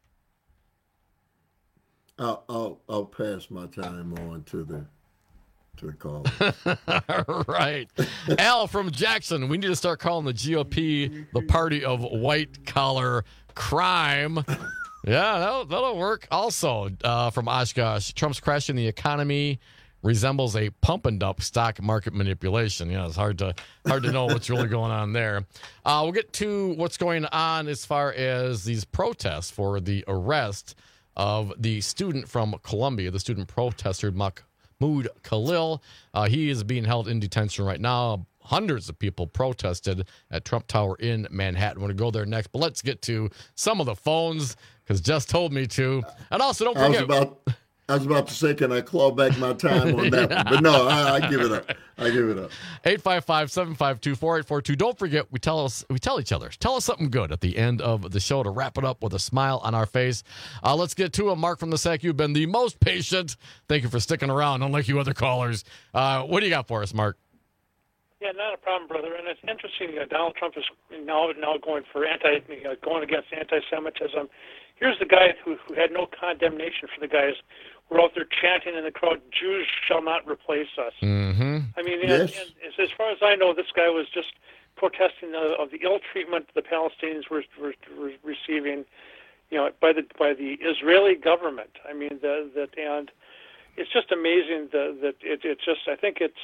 I'll I'll, I'll pass my time on to the. To the call. Right. Al from Jackson, we need to start calling the G O P the party of white-collar crime. Yeah, that'll, that'll work. Also, uh, from Oshkosh, Trump's crashing the economy resembles a pump and dump stock market manipulation. Yeah, it's hard to hard to know what's really going on there. Uh, we'll get to what's going on as far as these protests for the arrest of the student from Columbia, the student protester, Muck. Mahmoud Khalil. Uh, he is being held in detention right now. Hundreds of people protested at Trump Tower in Manhattan. We're going to go there next, but let's get to some of the phones because Jess told me to. And also, don't forget. I was about, I was about to say, can I claw back my time on that one? But no, I, I give it up. I give it up. eight five five, seven five two, four eight four two. Don't forget, we tell us, we tell each other, tell us something good at the end of the show to wrap it up with a smile on our face. Uh, let's get to a Mark from the S A C. You've been the most patient. Thank you for sticking around, unlike you other callers. Uh, what do you got for us, Mark? Yeah, not a problem, brother. And it's interesting. Uh, Donald Trump is now now going for anti, uh, going against anti-Semitism. Here's the guy who, who had no condemnation for the guys who were out there chanting in the crowd, "Jews shall not replace us." Mm-hmm. I mean, yes. and, and as far as I know, this guy was just protesting the, of the ill treatment the Palestinians were, were, were receiving, you know, by the by the Israeli government. I mean, the, that and it's just amazing that that it, it just. I think it's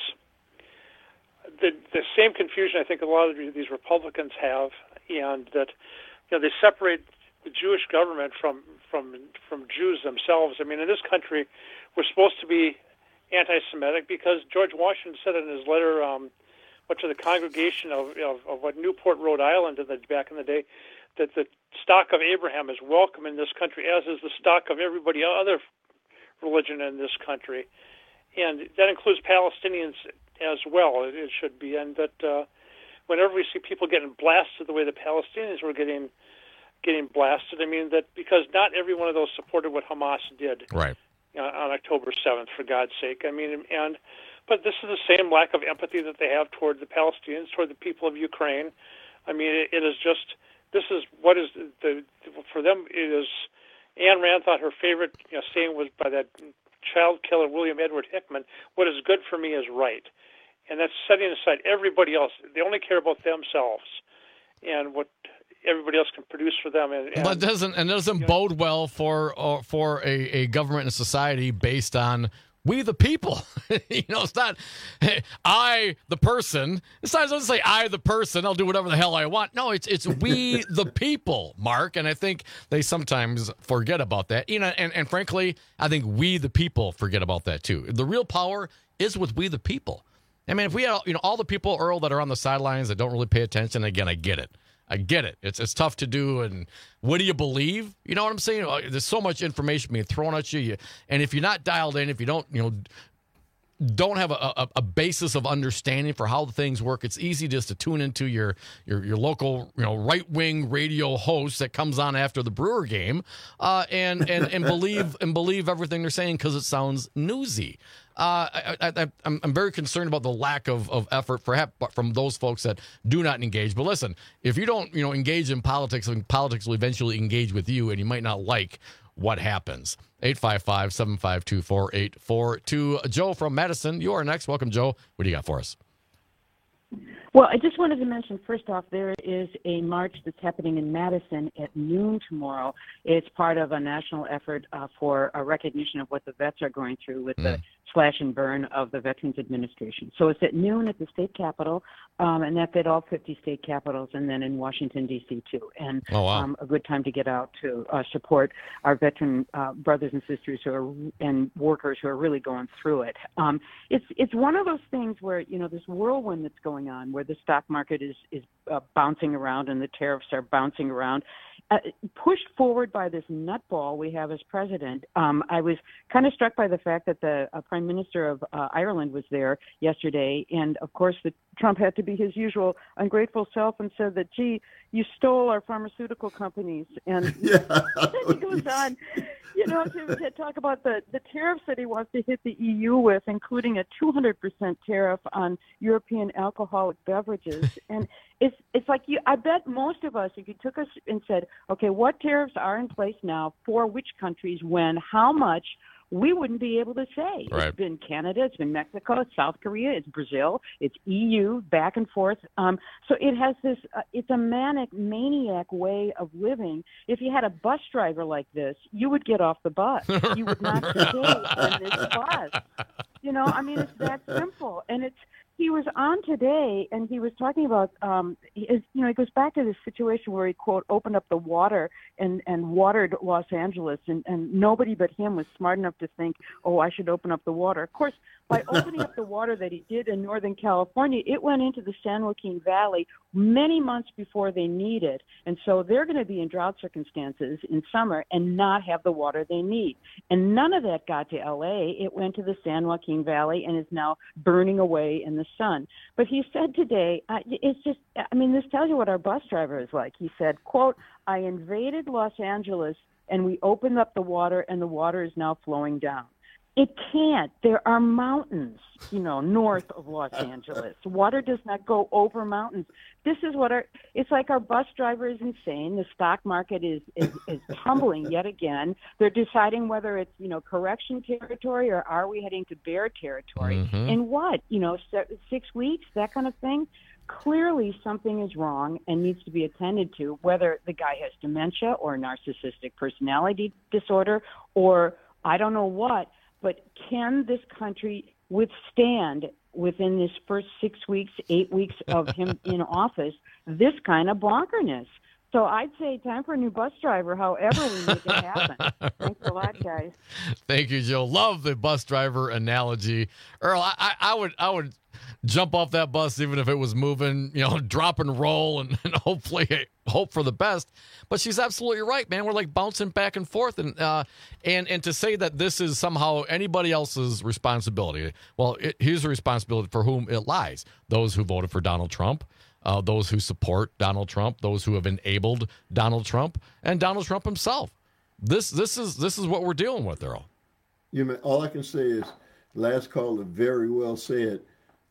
the the same confusion I think a lot of these Republicans have, and that you know they separate the Jewish government from from from Jews themselves. I mean, in this country, we're supposed to be anti-Semitic because George Washington said in his letter, um, what to the congregation of, of, of what Newport, Rhode Island, in the, back in the day, that the stock of Abraham is welcome in this country, as is the stock of everybody other religion in this country, and that includes Palestinians as well. It, it should be, and that uh, whenever we see people getting blasted the way the Palestinians were getting. getting blasted. I mean, that because not every one of those supported what Hamas did right. uh, on October seventh, for God's sake. I mean, and but this is the same lack of empathy that they have toward the Palestinians, toward the people of Ukraine. I mean, it, it is just, this is what is the, the for them it is. Ayn Rand thought her favorite you know, saying was by that child killer William Edward Hickman, "What is good for me is right." And that's setting aside everybody else. They only care about themselves and what everybody else can produce for them. And, and but doesn't and doesn't you know, bode well for uh, for a, a government and society based on we the people. You know, it's not hey, I the person. It's not it doesn't say I the person. I'll do whatever the hell I want. No, it's it's we the people, Mark. And I think they sometimes forget about that. You know, and, and frankly, I think we the people forget about that too. The real power is with we the people. I mean, if we had you know all the people, Earl, that are on the sidelines that don't really pay attention. Again, I get it. I get it. It's it's tough to do. And what do you believe? You know what I'm saying? There's so much information being thrown at you. you and if you're not dialed in, if you don't, you know, don't have a, a, a basis of understanding for how things work, it's easy just to tune into your your, your local, you know, right wing radio host that comes on after the Brewer game, uh, and and and believe and believe everything they're saying because it sounds newsy. Uh, I, I, I'm, I'm very concerned about the lack of, of effort perhaps from those folks that do not engage. But listen, if you don't, you know, engage in politics, and politics will eventually engage with you, and you might not like what happens. eight five five, seven five two, four eight four two. Joe from Madison, you are next. Welcome, Joe. What do you got for us? Well, I just wanted to mention, first off, there is a march that's happening in Madison at noon tomorrow. It's part of a national effort uh, for a recognition of what the vets are going through with mm. the slash and burn of the Veterans Administration. So it's at noon at the state capitol, um, and that's at all fifty state capitals, and then in Washington, D C, too. And oh, wow. um, a good time to get out to uh, support our veteran uh, brothers and sisters who are and workers who are really going through it. Um, it's it's one of those things where, you know, this whirlwind that's going on, where the stock market is, is uh, bouncing around and the tariffs are bouncing around, uh, pushed forward by this nutball we have as president. Um, I was kind of struck by the fact that the uh, Prime Minister of uh, Ireland was there yesterday, and of course the, Trump had to be his usual ungrateful self and said that, gee, you stole our pharmaceutical companies. And yeah. then he goes on, you know, to, to talk about the, the tariffs that he wants to hit the E U with, including a two hundred percent tariff on European alcoholic beverages. And it's it's like, you. I bet most of us, if you took us and said, okay, what tariffs are in place now for which countries, when, how much, we wouldn't be able to say. Right. It's been Canada, it's been Mexico, it's South Korea, it's Brazil, it's E U, back and forth. Um, so it has this, uh, it's a manic, maniac way of living. If you had a bus driver like this, you would get off the bus. You would not stay on this bus. You know, I mean, it's that simple. And it's, he was on today, and he was talking about, um, his, you know, he goes back to this situation where he, quote, opened up the water and, and watered Los Angeles, and, and nobody but him was smart enough to think, oh, I should open up the water. Of course, by opening up the water that he did in Northern California, it went into the San Joaquin Valley many months before they need it. And so they're going to be in drought circumstances in summer and not have the water they need. And none of that got to L A. It went to the San Joaquin Valley and is now burning away in the sun. But he said today, uh, it's just, I mean, this tells you what our bus driver is like. He said, quote, I invaded Los Angeles and we opened up the water and the water is now flowing down. It can't. There are mountains, you know, north of Los Angeles. Water does not go over mountains. This is what our, it's like our bus driver is insane. The stock market is, is, is tumbling yet again. They're deciding whether it's, you know, correction territory or are we heading to bear territory? Mm-hmm. In what, you know, six weeks, that kind of thing? Clearly something is wrong and needs to be attended to, whether the guy has dementia or narcissistic personality disorder or I don't know what. But can this country withstand within this first six weeks, eight weeks of him in office, this kind of bonkerness? So I'd say time for a new bus driver, however we make it happen. Thanks a lot, guys. Thank you, Joe. Love the bus driver analogy. Earl, I, I, I would I would jump off that bus even if it was moving, you know, drop and roll and, and hopefully hope for the best. But she's absolutely right, man. We're like bouncing back and forth. And uh, and, and to say that this is somehow anybody else's responsibility, well, it, here's the responsibility for whom it lies. Those who voted for Donald Trump, uh, those who support Donald Trump, those who have enabled Donald Trump, and Donald Trump himself. This this is this is what we're dealing with, Earl. You know, all I can say is last caller very well said.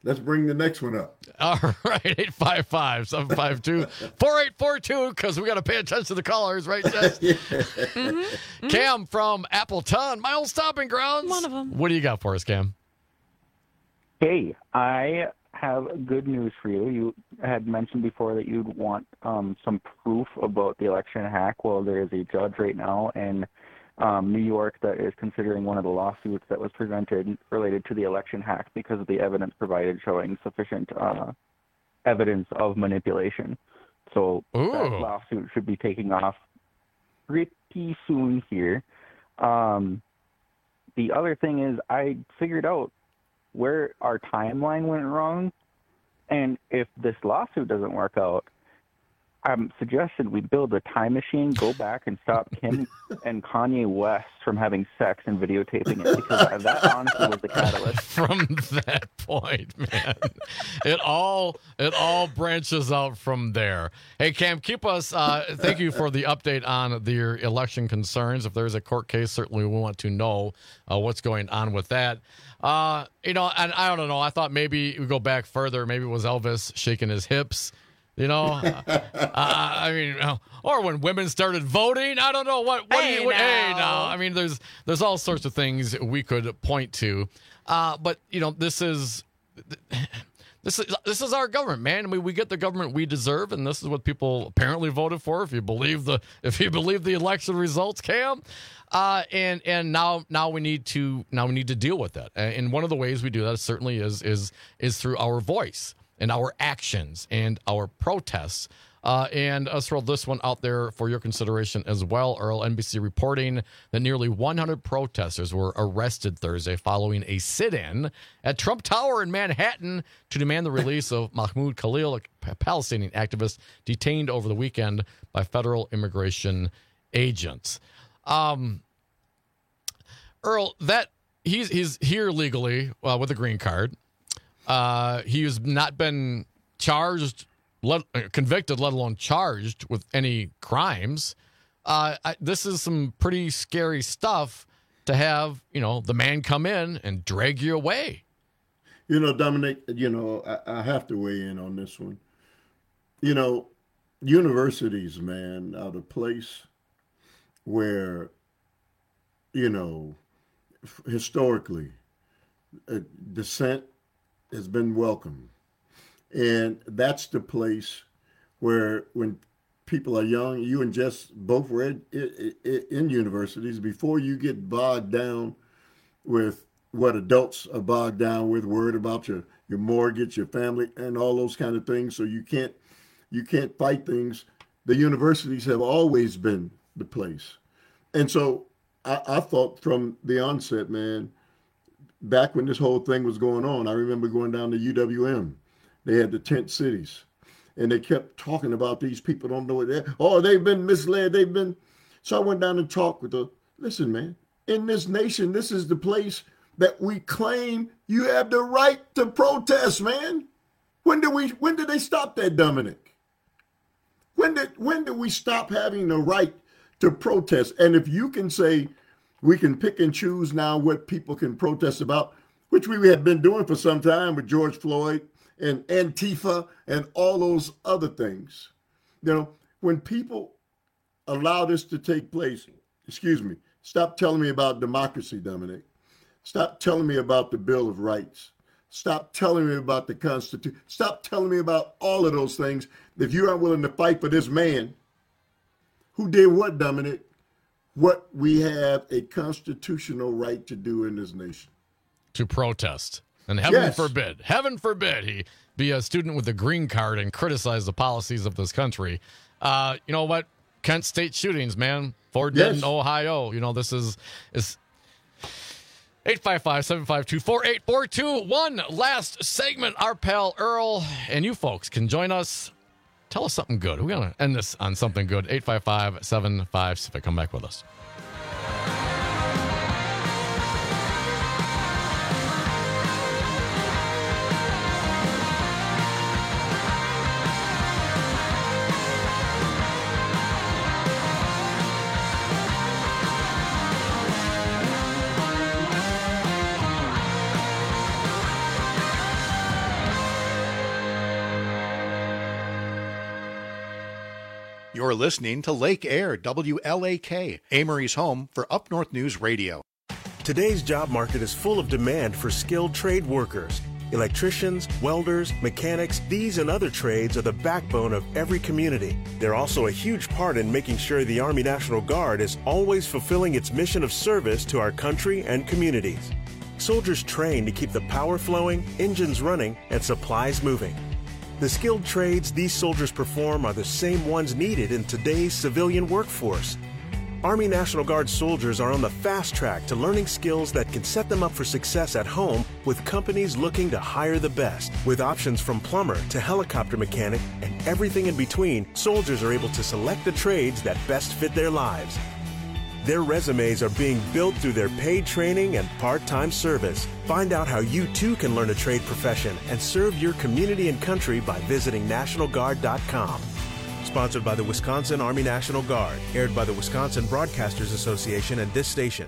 Let's bring the next one up. All right, eight five five, seven five two, four eight four two, because we got to pay attention to the callers, right, Jess? Yeah. Mm-hmm. Cam from Appleton, my old stomping grounds. One of them. What do you got for us, Cam? Hey, I have good news for you. You had mentioned before that you'd want um, some proof about the election hack. Well, there is a judge right now in um, New York that is considering one of the lawsuits that was presented related to the election hack because of the evidence provided showing sufficient uh, evidence of manipulation. So Ooh. that lawsuit should be taking off pretty soon here. Um, the other thing is I figured out where our timeline went wrong, and if this lawsuit doesn't work out, I'm suggesting we build a time machine, go back and stop Kim and Kanye West from having sex and videotaping it, because that honestly was the catalyst. From that point, man, it all it all branches out from there. Hey, Cam, keep us. Uh, thank you for the update on the election concerns. If there's a court case, certainly we want to know uh, what's going on with that. Uh, you know, and I don't know. I thought maybe we go back further. Maybe it was Elvis shaking his hips. You know, uh, I mean, or when women started voting. I don't know what. what Hey, do you, what, hey, now. now. I mean, there's there's all sorts of things we could point to, uh, but you know, this is this is this is our government, man. I mean, we get the government we deserve, and this is what people apparently voted for. If you believe the if you believe the election results, Cam. Uh, and and now now we need to now we need to deal with that. And one of the ways we do that certainly is is is through our voice and our actions and our protests. Uh, and let's throw this one out there for your consideration as well, Earl. N B C reporting that nearly one hundred protesters were arrested Thursday following a sit-in at Trump Tower in Manhattan to demand the release of Mahmoud Khalil, a Palestinian activist detained over the weekend by federal immigration agents. Um, Earl, that he's he's here legally uh, with a green card. Uh, he has not been charged, let, uh, convicted, let alone charged with any crimes. Uh, I, this is some pretty scary stuff to have, you know, the man come in and drag you away. You know, Dominic, you know, I, I have to weigh in on this one. You know, universities, man, are the place where, you know, historically, uh, dissent has been welcome. And that's the place where when people are young, you and Jess both were in, in, in universities, before you get bogged down with what adults are bogged down with, worried about your, your mortgage, your family, and all those kind of things. So you can't you can't fight things. The universities have always been the place. And so I, I thought from the onset, man, back when this whole thing was going on, I remember going down to U W M. They had the tent cities, and they kept talking about these people don't know what they're, oh, they've been misled. They've been. So I went down and talked with the, listen, man, in this nation, this is the place that we claim you have the right to protest, man. When did we, when did they stop that, Dominic? When did, when did we stop having the right to protest? And if you can say we can pick and choose now what people can protest about, which we have been doing for some time with George Floyd and Antifa and all those other things. You know, when people allow this to take place, excuse me, stop telling me about democracy, Dominic. Stop telling me about the Bill of Rights. Stop telling me about the Constitution. Stop telling me about all of those things. If you aren't willing to fight for this man, who did what, Dominic? What we have a constitutional right to do in this nation. To protest. And heaven Yes. forbid, heaven forbid he be a student with a green card and criticize the policies of this country. Uh, you know what? Kent State shootings, man. Four dead Yes. in Ohio. You know, this is is eight five five, seven five two, four eight four two. One last segment. Our pal Earl and you folks can join us. Tell us something good. We're going to end this on something good. eight five five, seven five, C I F I. Come back with us. You're listening to Lake Air, W L A K, Amory's home for Up North News Radio. Today's job market is full of demand for skilled trade workers. Electricians, welders, mechanics, these and other trades are the backbone of every community. They're also a huge part in making sure the Army National Guard is always fulfilling its mission of service to our country and communities. Soldiers train to keep the power flowing, engines running, and supplies moving. The skilled trades these soldiers perform are the same ones needed in today's civilian workforce. Army National Guard soldiers are on the fast track to learning skills that can set them up for success at home with companies looking to hire the best. With options from plumber to helicopter mechanic and everything in between, soldiers are able to select the trades that best fit their lives. Their resumes are being built through their paid training and part-time service. Find out how you too can learn a trade profession and serve your community and country by visiting National Guard dot com. Sponsored by the Wisconsin Army National Guard. Aired by the Wisconsin Broadcasters Association and this station.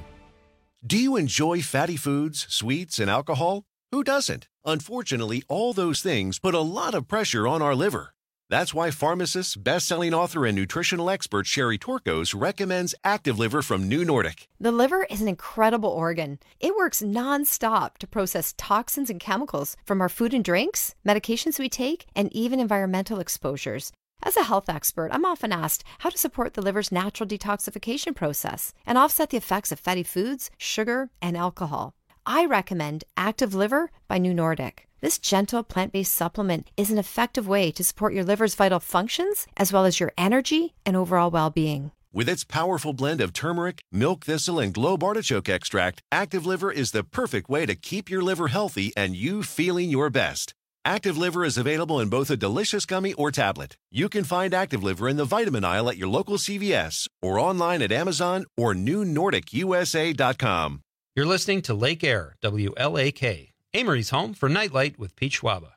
Do you enjoy fatty foods, sweets, and alcohol? Who doesn't? Unfortunately, all those things put a lot of pressure on our liver. That's why pharmacist, best-selling author, and nutritional expert Sherry Torkos recommends Active Liver from New Nordic. The liver is an incredible organ. It works nonstop to process toxins and chemicals from our food and drinks, medications we take, and even environmental exposures. As a health expert, I'm often asked how to support the liver's natural detoxification process and offset the effects of fatty foods, sugar, and alcohol. I recommend Active Liver by New Nordic. This gentle plant-based supplement is an effective way to support your liver's vital functions as well as your energy and overall well-being. With its powerful blend of turmeric, milk thistle, and globe artichoke extract, Active Liver is the perfect way to keep your liver healthy and you feeling your best. Active Liver is available in both a delicious gummy or tablet. You can find Active Liver in the vitamin aisle at your local C V S or online at Amazon or new nordic U S A dot com. You're listening to Lake Air, W L A K, Amory's home for Nightlight with Pete Schwaba.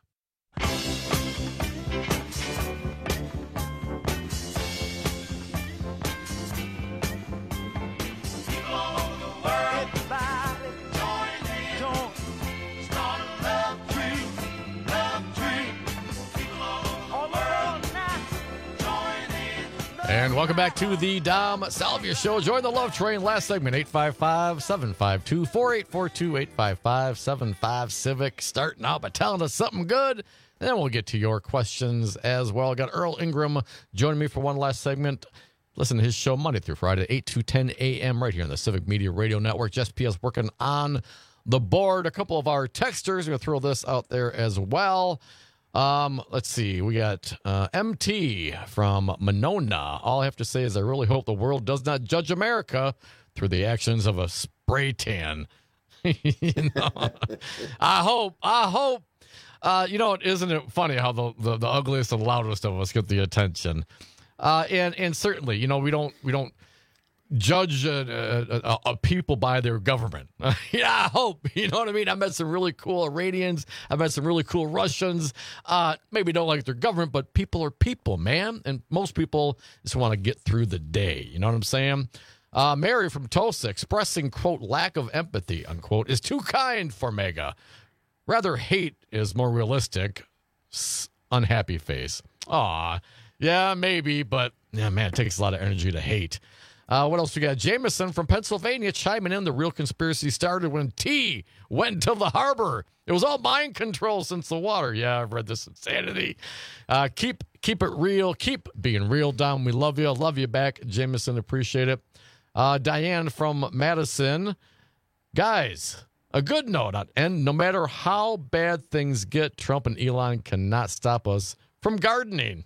And welcome back to the Dom Salvia Show. Join the Love Train. Last segment, eight five five, seven five two, four eight four two, eight five five, seven five Civic. Starting out by telling us something good. And then we'll get to your questions as well. Got Earl Ingram joining me for one last segment. Listen to his show Monday through Friday, eight to ten a.m. right here on the Civic Media Radio Network. Jess P S working on the board. A couple of our texters. We're going to throw this out there as well. Um, let's see. We got uh, M T from Monona. All I have to say is I really hope the world does not judge America through the actions of a spray tan. you know, I hope. I hope. Uh, you know, isn't it funny how the, the, the ugliest and loudest of us get the attention? Uh, and and certainly, you know, we don't we don't judge a, a, a people by their government. yeah, I hope. You know what I mean? I met some really cool Iranians. I met some really cool Russians. Uh, maybe don't like their government, but people are people, man. And most people just want to get through the day. You know what I'm saying? Uh, Mary from Tulsa expressing, quote, lack of empathy, unquote, is too kind for Mega. Rather, hate is more realistic. S- unhappy face. Aw, yeah, maybe, but yeah, man, it takes a lot of energy to hate. Uh, what else we got? Jameson from Pennsylvania chiming in. The real conspiracy started when T went to the harbor. It was all mind control since the water. Yeah, I've read this insanity. Uh, keep keep it real. Keep being real, Dom. We love you. Love you back, Jameson. Appreciate it. Uh, Diane from Madison. Guys, a good note on and no matter how bad things get, Trump and Elon cannot stop us from gardening.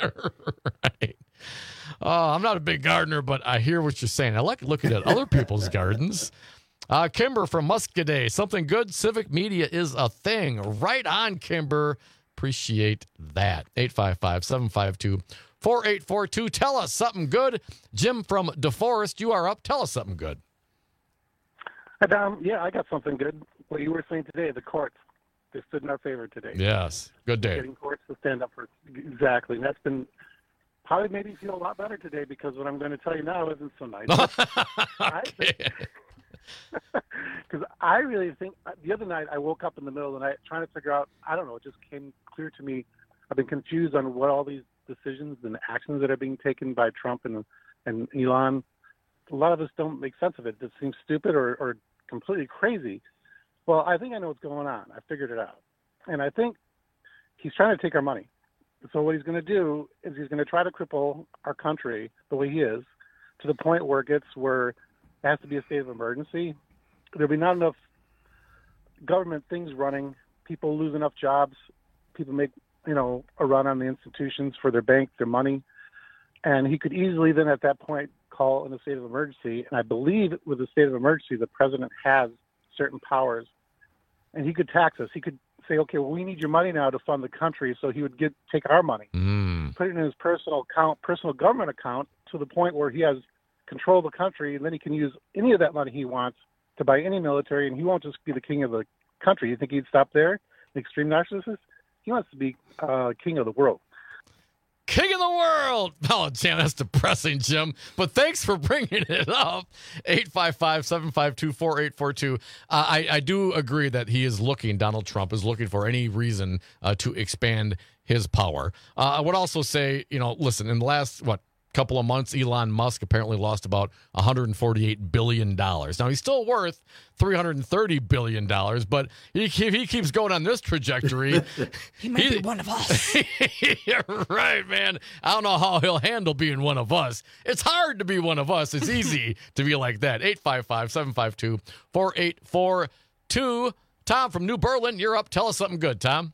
right. Uh, I'm not a big gardener, but I hear what you're saying. I like looking at other people's gardens. Uh, Kimber from Muscadet. Something good. Civic Media is a thing. Right on, Kimber. Appreciate that. eight five five, seven five two, four eight four two. Tell us something good. Jim from DeForest, you are up. Tell us something good. Hi, Dom. Yeah, I got something good. What you were saying today, the courts, they stood in our favor today. Yes. Good day. Getting courts to stand up for exactly. And that's been probably made me feel a lot better today because what I'm going to tell you now isn't so nice. Because I really think the other night I woke up in the middle of the night trying to figure out, I don't know, it just came clear to me. I've been confused on what all these decisions and actions that are being taken by Trump and and Elon, a lot of us don't make sense of it. It seems stupid or, or completely crazy. Well, I think I know what's going on. I figured it out. And I think he's trying to take our money. So what he's going to do is he's going to try to cripple our country the way he is to the point where it gets where it has to be a state of emergency. There'll be not enough government things running. People lose enough jobs. People make, you know, a run on the institutions for their bank, their money. And he could easily then at that point call in a state of emergency. And I believe with a state of emergency, the president has certain powers. And he could tax us. He could say, okay, well, we need your money now to fund the country. So he would get take our money, mm. put it in his personal account, personal government account, to the point where he has control of the country. And then he can use any of that money he wants to buy any military. And he won't just be the king of the country. You think he'd stop there? The extreme narcissist? He wants to be uh, king of the world. King of the world. Oh, damn, that's depressing, Jim. But thanks for bringing it up. eight five five, seven five two, four eight four two. Uh, I, I do agree that he is looking, Donald Trump is looking for any reason uh, to expand his power. Uh, I would also say, you know, listen, in the last, what, couple of months, Elon Musk apparently lost about one hundred forty-eight billion dollars. Now, he's still worth three hundred thirty billion dollars, but he, he keeps going on this trajectory. He might he, be one of us. Yeah, right, man. I don't know how he'll handle being one of us. It's hard to be one of us. It's easy to be like that. eight five five, seven five two, four eight four two. Tom from New Berlin, you're up. Tell us something good, Tom.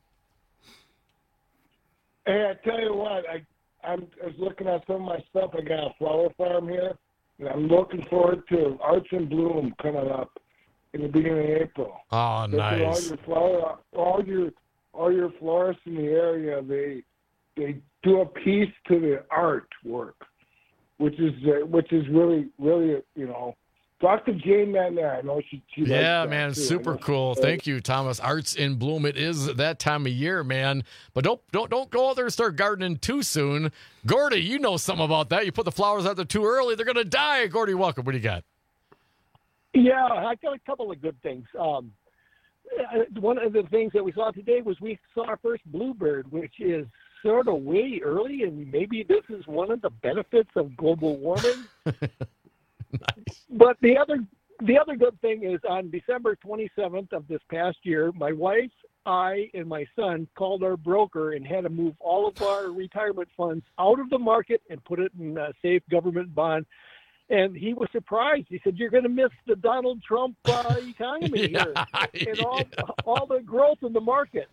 Hey, I tell you what, I I'm, I was looking at some of my stuff. I got a flower farm here, and I'm looking forward to Arts in Bloom coming up in the beginning of April. Oh, This is nice. All your flower, all your all your florists in the area, they they do a piece to the artwork, which is uh, which is really really you know. Talk to Jane man there. I know she. she Yeah, likes that man, too. super cool. Thank you, Thomas. Arts in Bloom. It is that time of year, man. But don't don't don't go out there and start gardening too soon. Gordy, you know something about that. You put the flowers out there too early, they're gonna die. Gordy, welcome. What do you got? Yeah, I got a couple of good things. Um, uh, one of the things that we saw today was we saw our first bluebird, which is sort of way early, and maybe this is one of the benefits of global warming. Nice. But the other the other good thing is on December twenty-seventh of this past year, my wife, I, and my son called our broker and had to move all of our retirement funds out of the market and put it in a safe government bond. And he was surprised. He said, "You're going to miss the Donald Trump uh, economy Yeah, here and all all the growth in the market."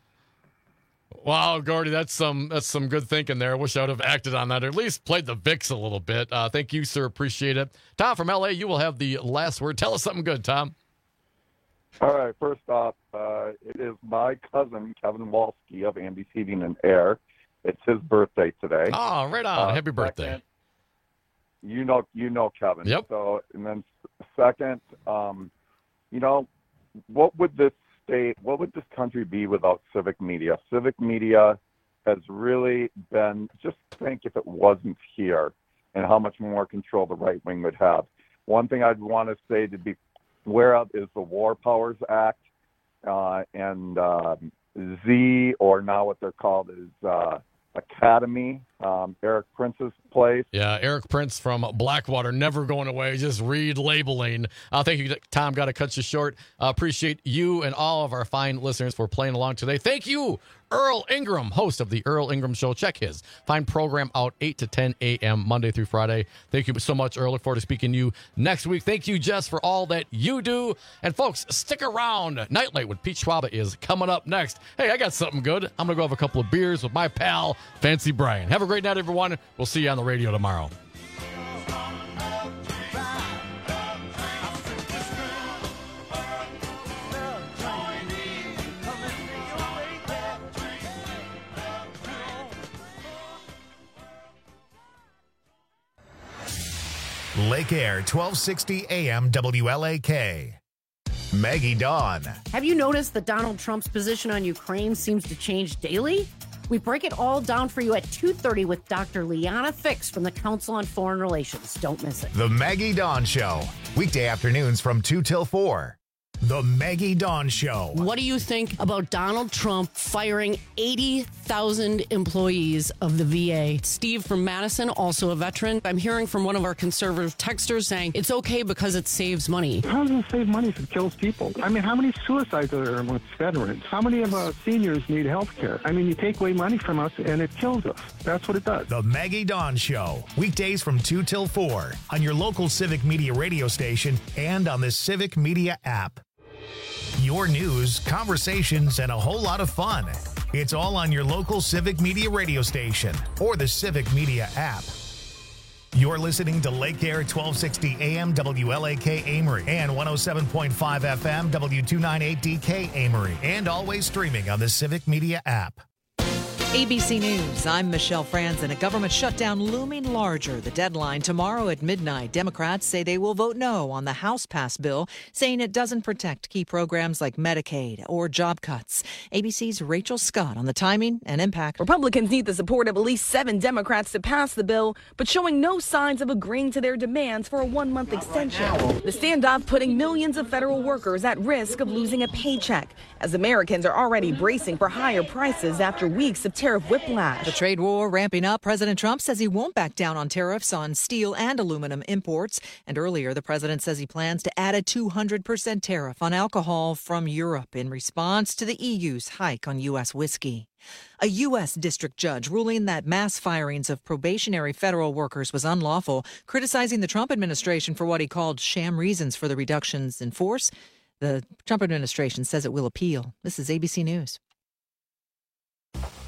Wow, Gordy, that's some that's some good thinking there. I wish I would have acted on that, or at least played the V I X a little bit. Uh, thank you, sir. Appreciate it. Tom from L A, you will have the last word. Tell us something good, Tom. All right, first off, uh, it is my cousin, Kevin Walski of Andy's Heating and Air. It's his birthday today. Oh, right on. Uh, Happy birthday. Second, you know you know Kevin. Yep. So, and then second, um, you know, what would this state, what would this country be without civic media? Civic media has really been, just think if it wasn't here and how much more control the right wing would have. One thing I'd want to say to be aware of is the War Powers Act, uh, and um, Z, or now what they're called is uh, Academy, um, Eric Prince's place. Yeah, Eric Prince from Blackwater, never going away. Just read labeling. Uh, thank you, Tom. Got to cut you short. Uh, appreciate you and all of our fine listeners for playing along today. Thank you, Earl Ingram, host of the Earl Ingram Show. Check his fine program out eight to ten a.m. Monday through Friday. Thank you so much, Earl. Look forward to speaking to you next week. Thank you, Jess, for all that you do. And, folks, stick around. Nightlight with Pete Schwaba is coming up next. Hey, I got something good. I'm going to go have a couple of beers with my pal, Fancy Brian. Have a great night, everyone. We'll see you on the radio tomorrow. Lake Air, twelve sixty A M W L A K. Maggie Dawn. Have you noticed that Donald Trump's position on Ukraine seems to change daily? We break it all down for you at two thirty with Doctor Liana Fix from the Council on Foreign Relations. Don't miss it. The Maggie Dawn Show. Weekday afternoons from two till four. The Maggie Dawn Show. What do you think about Donald Trump firing eighty thousand employees of the V A? Steve from Madison, also a veteran. I'm hearing from one of our conservative texters saying it's okay because it saves money. How does it save money if it kills people? I mean, how many suicides are there amongst veterans? How many of our seniors need health care? I mean, you take away money from us and it kills us. That's what it does. The Maggie Dawn Show. Weekdays from two till four on your local Civic Media radio station and on the Civic Media app. Your news, conversations, and a whole lot of fun. It's all on your local Civic Media radio station or the Civic Media app. You're listening to Lake Air twelve sixty A M W L A K Amory and one oh seven point five F M W two ninety-eight D K Amory, and always streaming on the Civic Media app. A B C News, I'm Michelle Franzen. A government shutdown looming larger. The deadline tomorrow at midnight. Democrats say they will vote no on the House passed bill, saying it doesn't protect key programs like Medicaid or job cuts. A B C's Rachel Scott on the timing and impact. Republicans need the support of at least seven Democrats to pass the bill, but showing no signs of agreeing to their demands for a one-month extension. The standoff putting millions of federal workers at risk of losing a paycheck, as Americans are already bracing for higher prices after weeks of tariff whiplash. The trade war ramping up. President Trump says he won't back down on tariffs on steel and aluminum imports. And earlier, the president says he plans to add a two hundred percent tariff on alcohol from Europe in response to the E U's hike on U S whiskey. A U S district judge ruling that mass firings of probationary federal workers was unlawful, criticizing the Trump administration for what he called sham reasons for the reductions in force. The Trump administration says it will appeal. This is A B C News.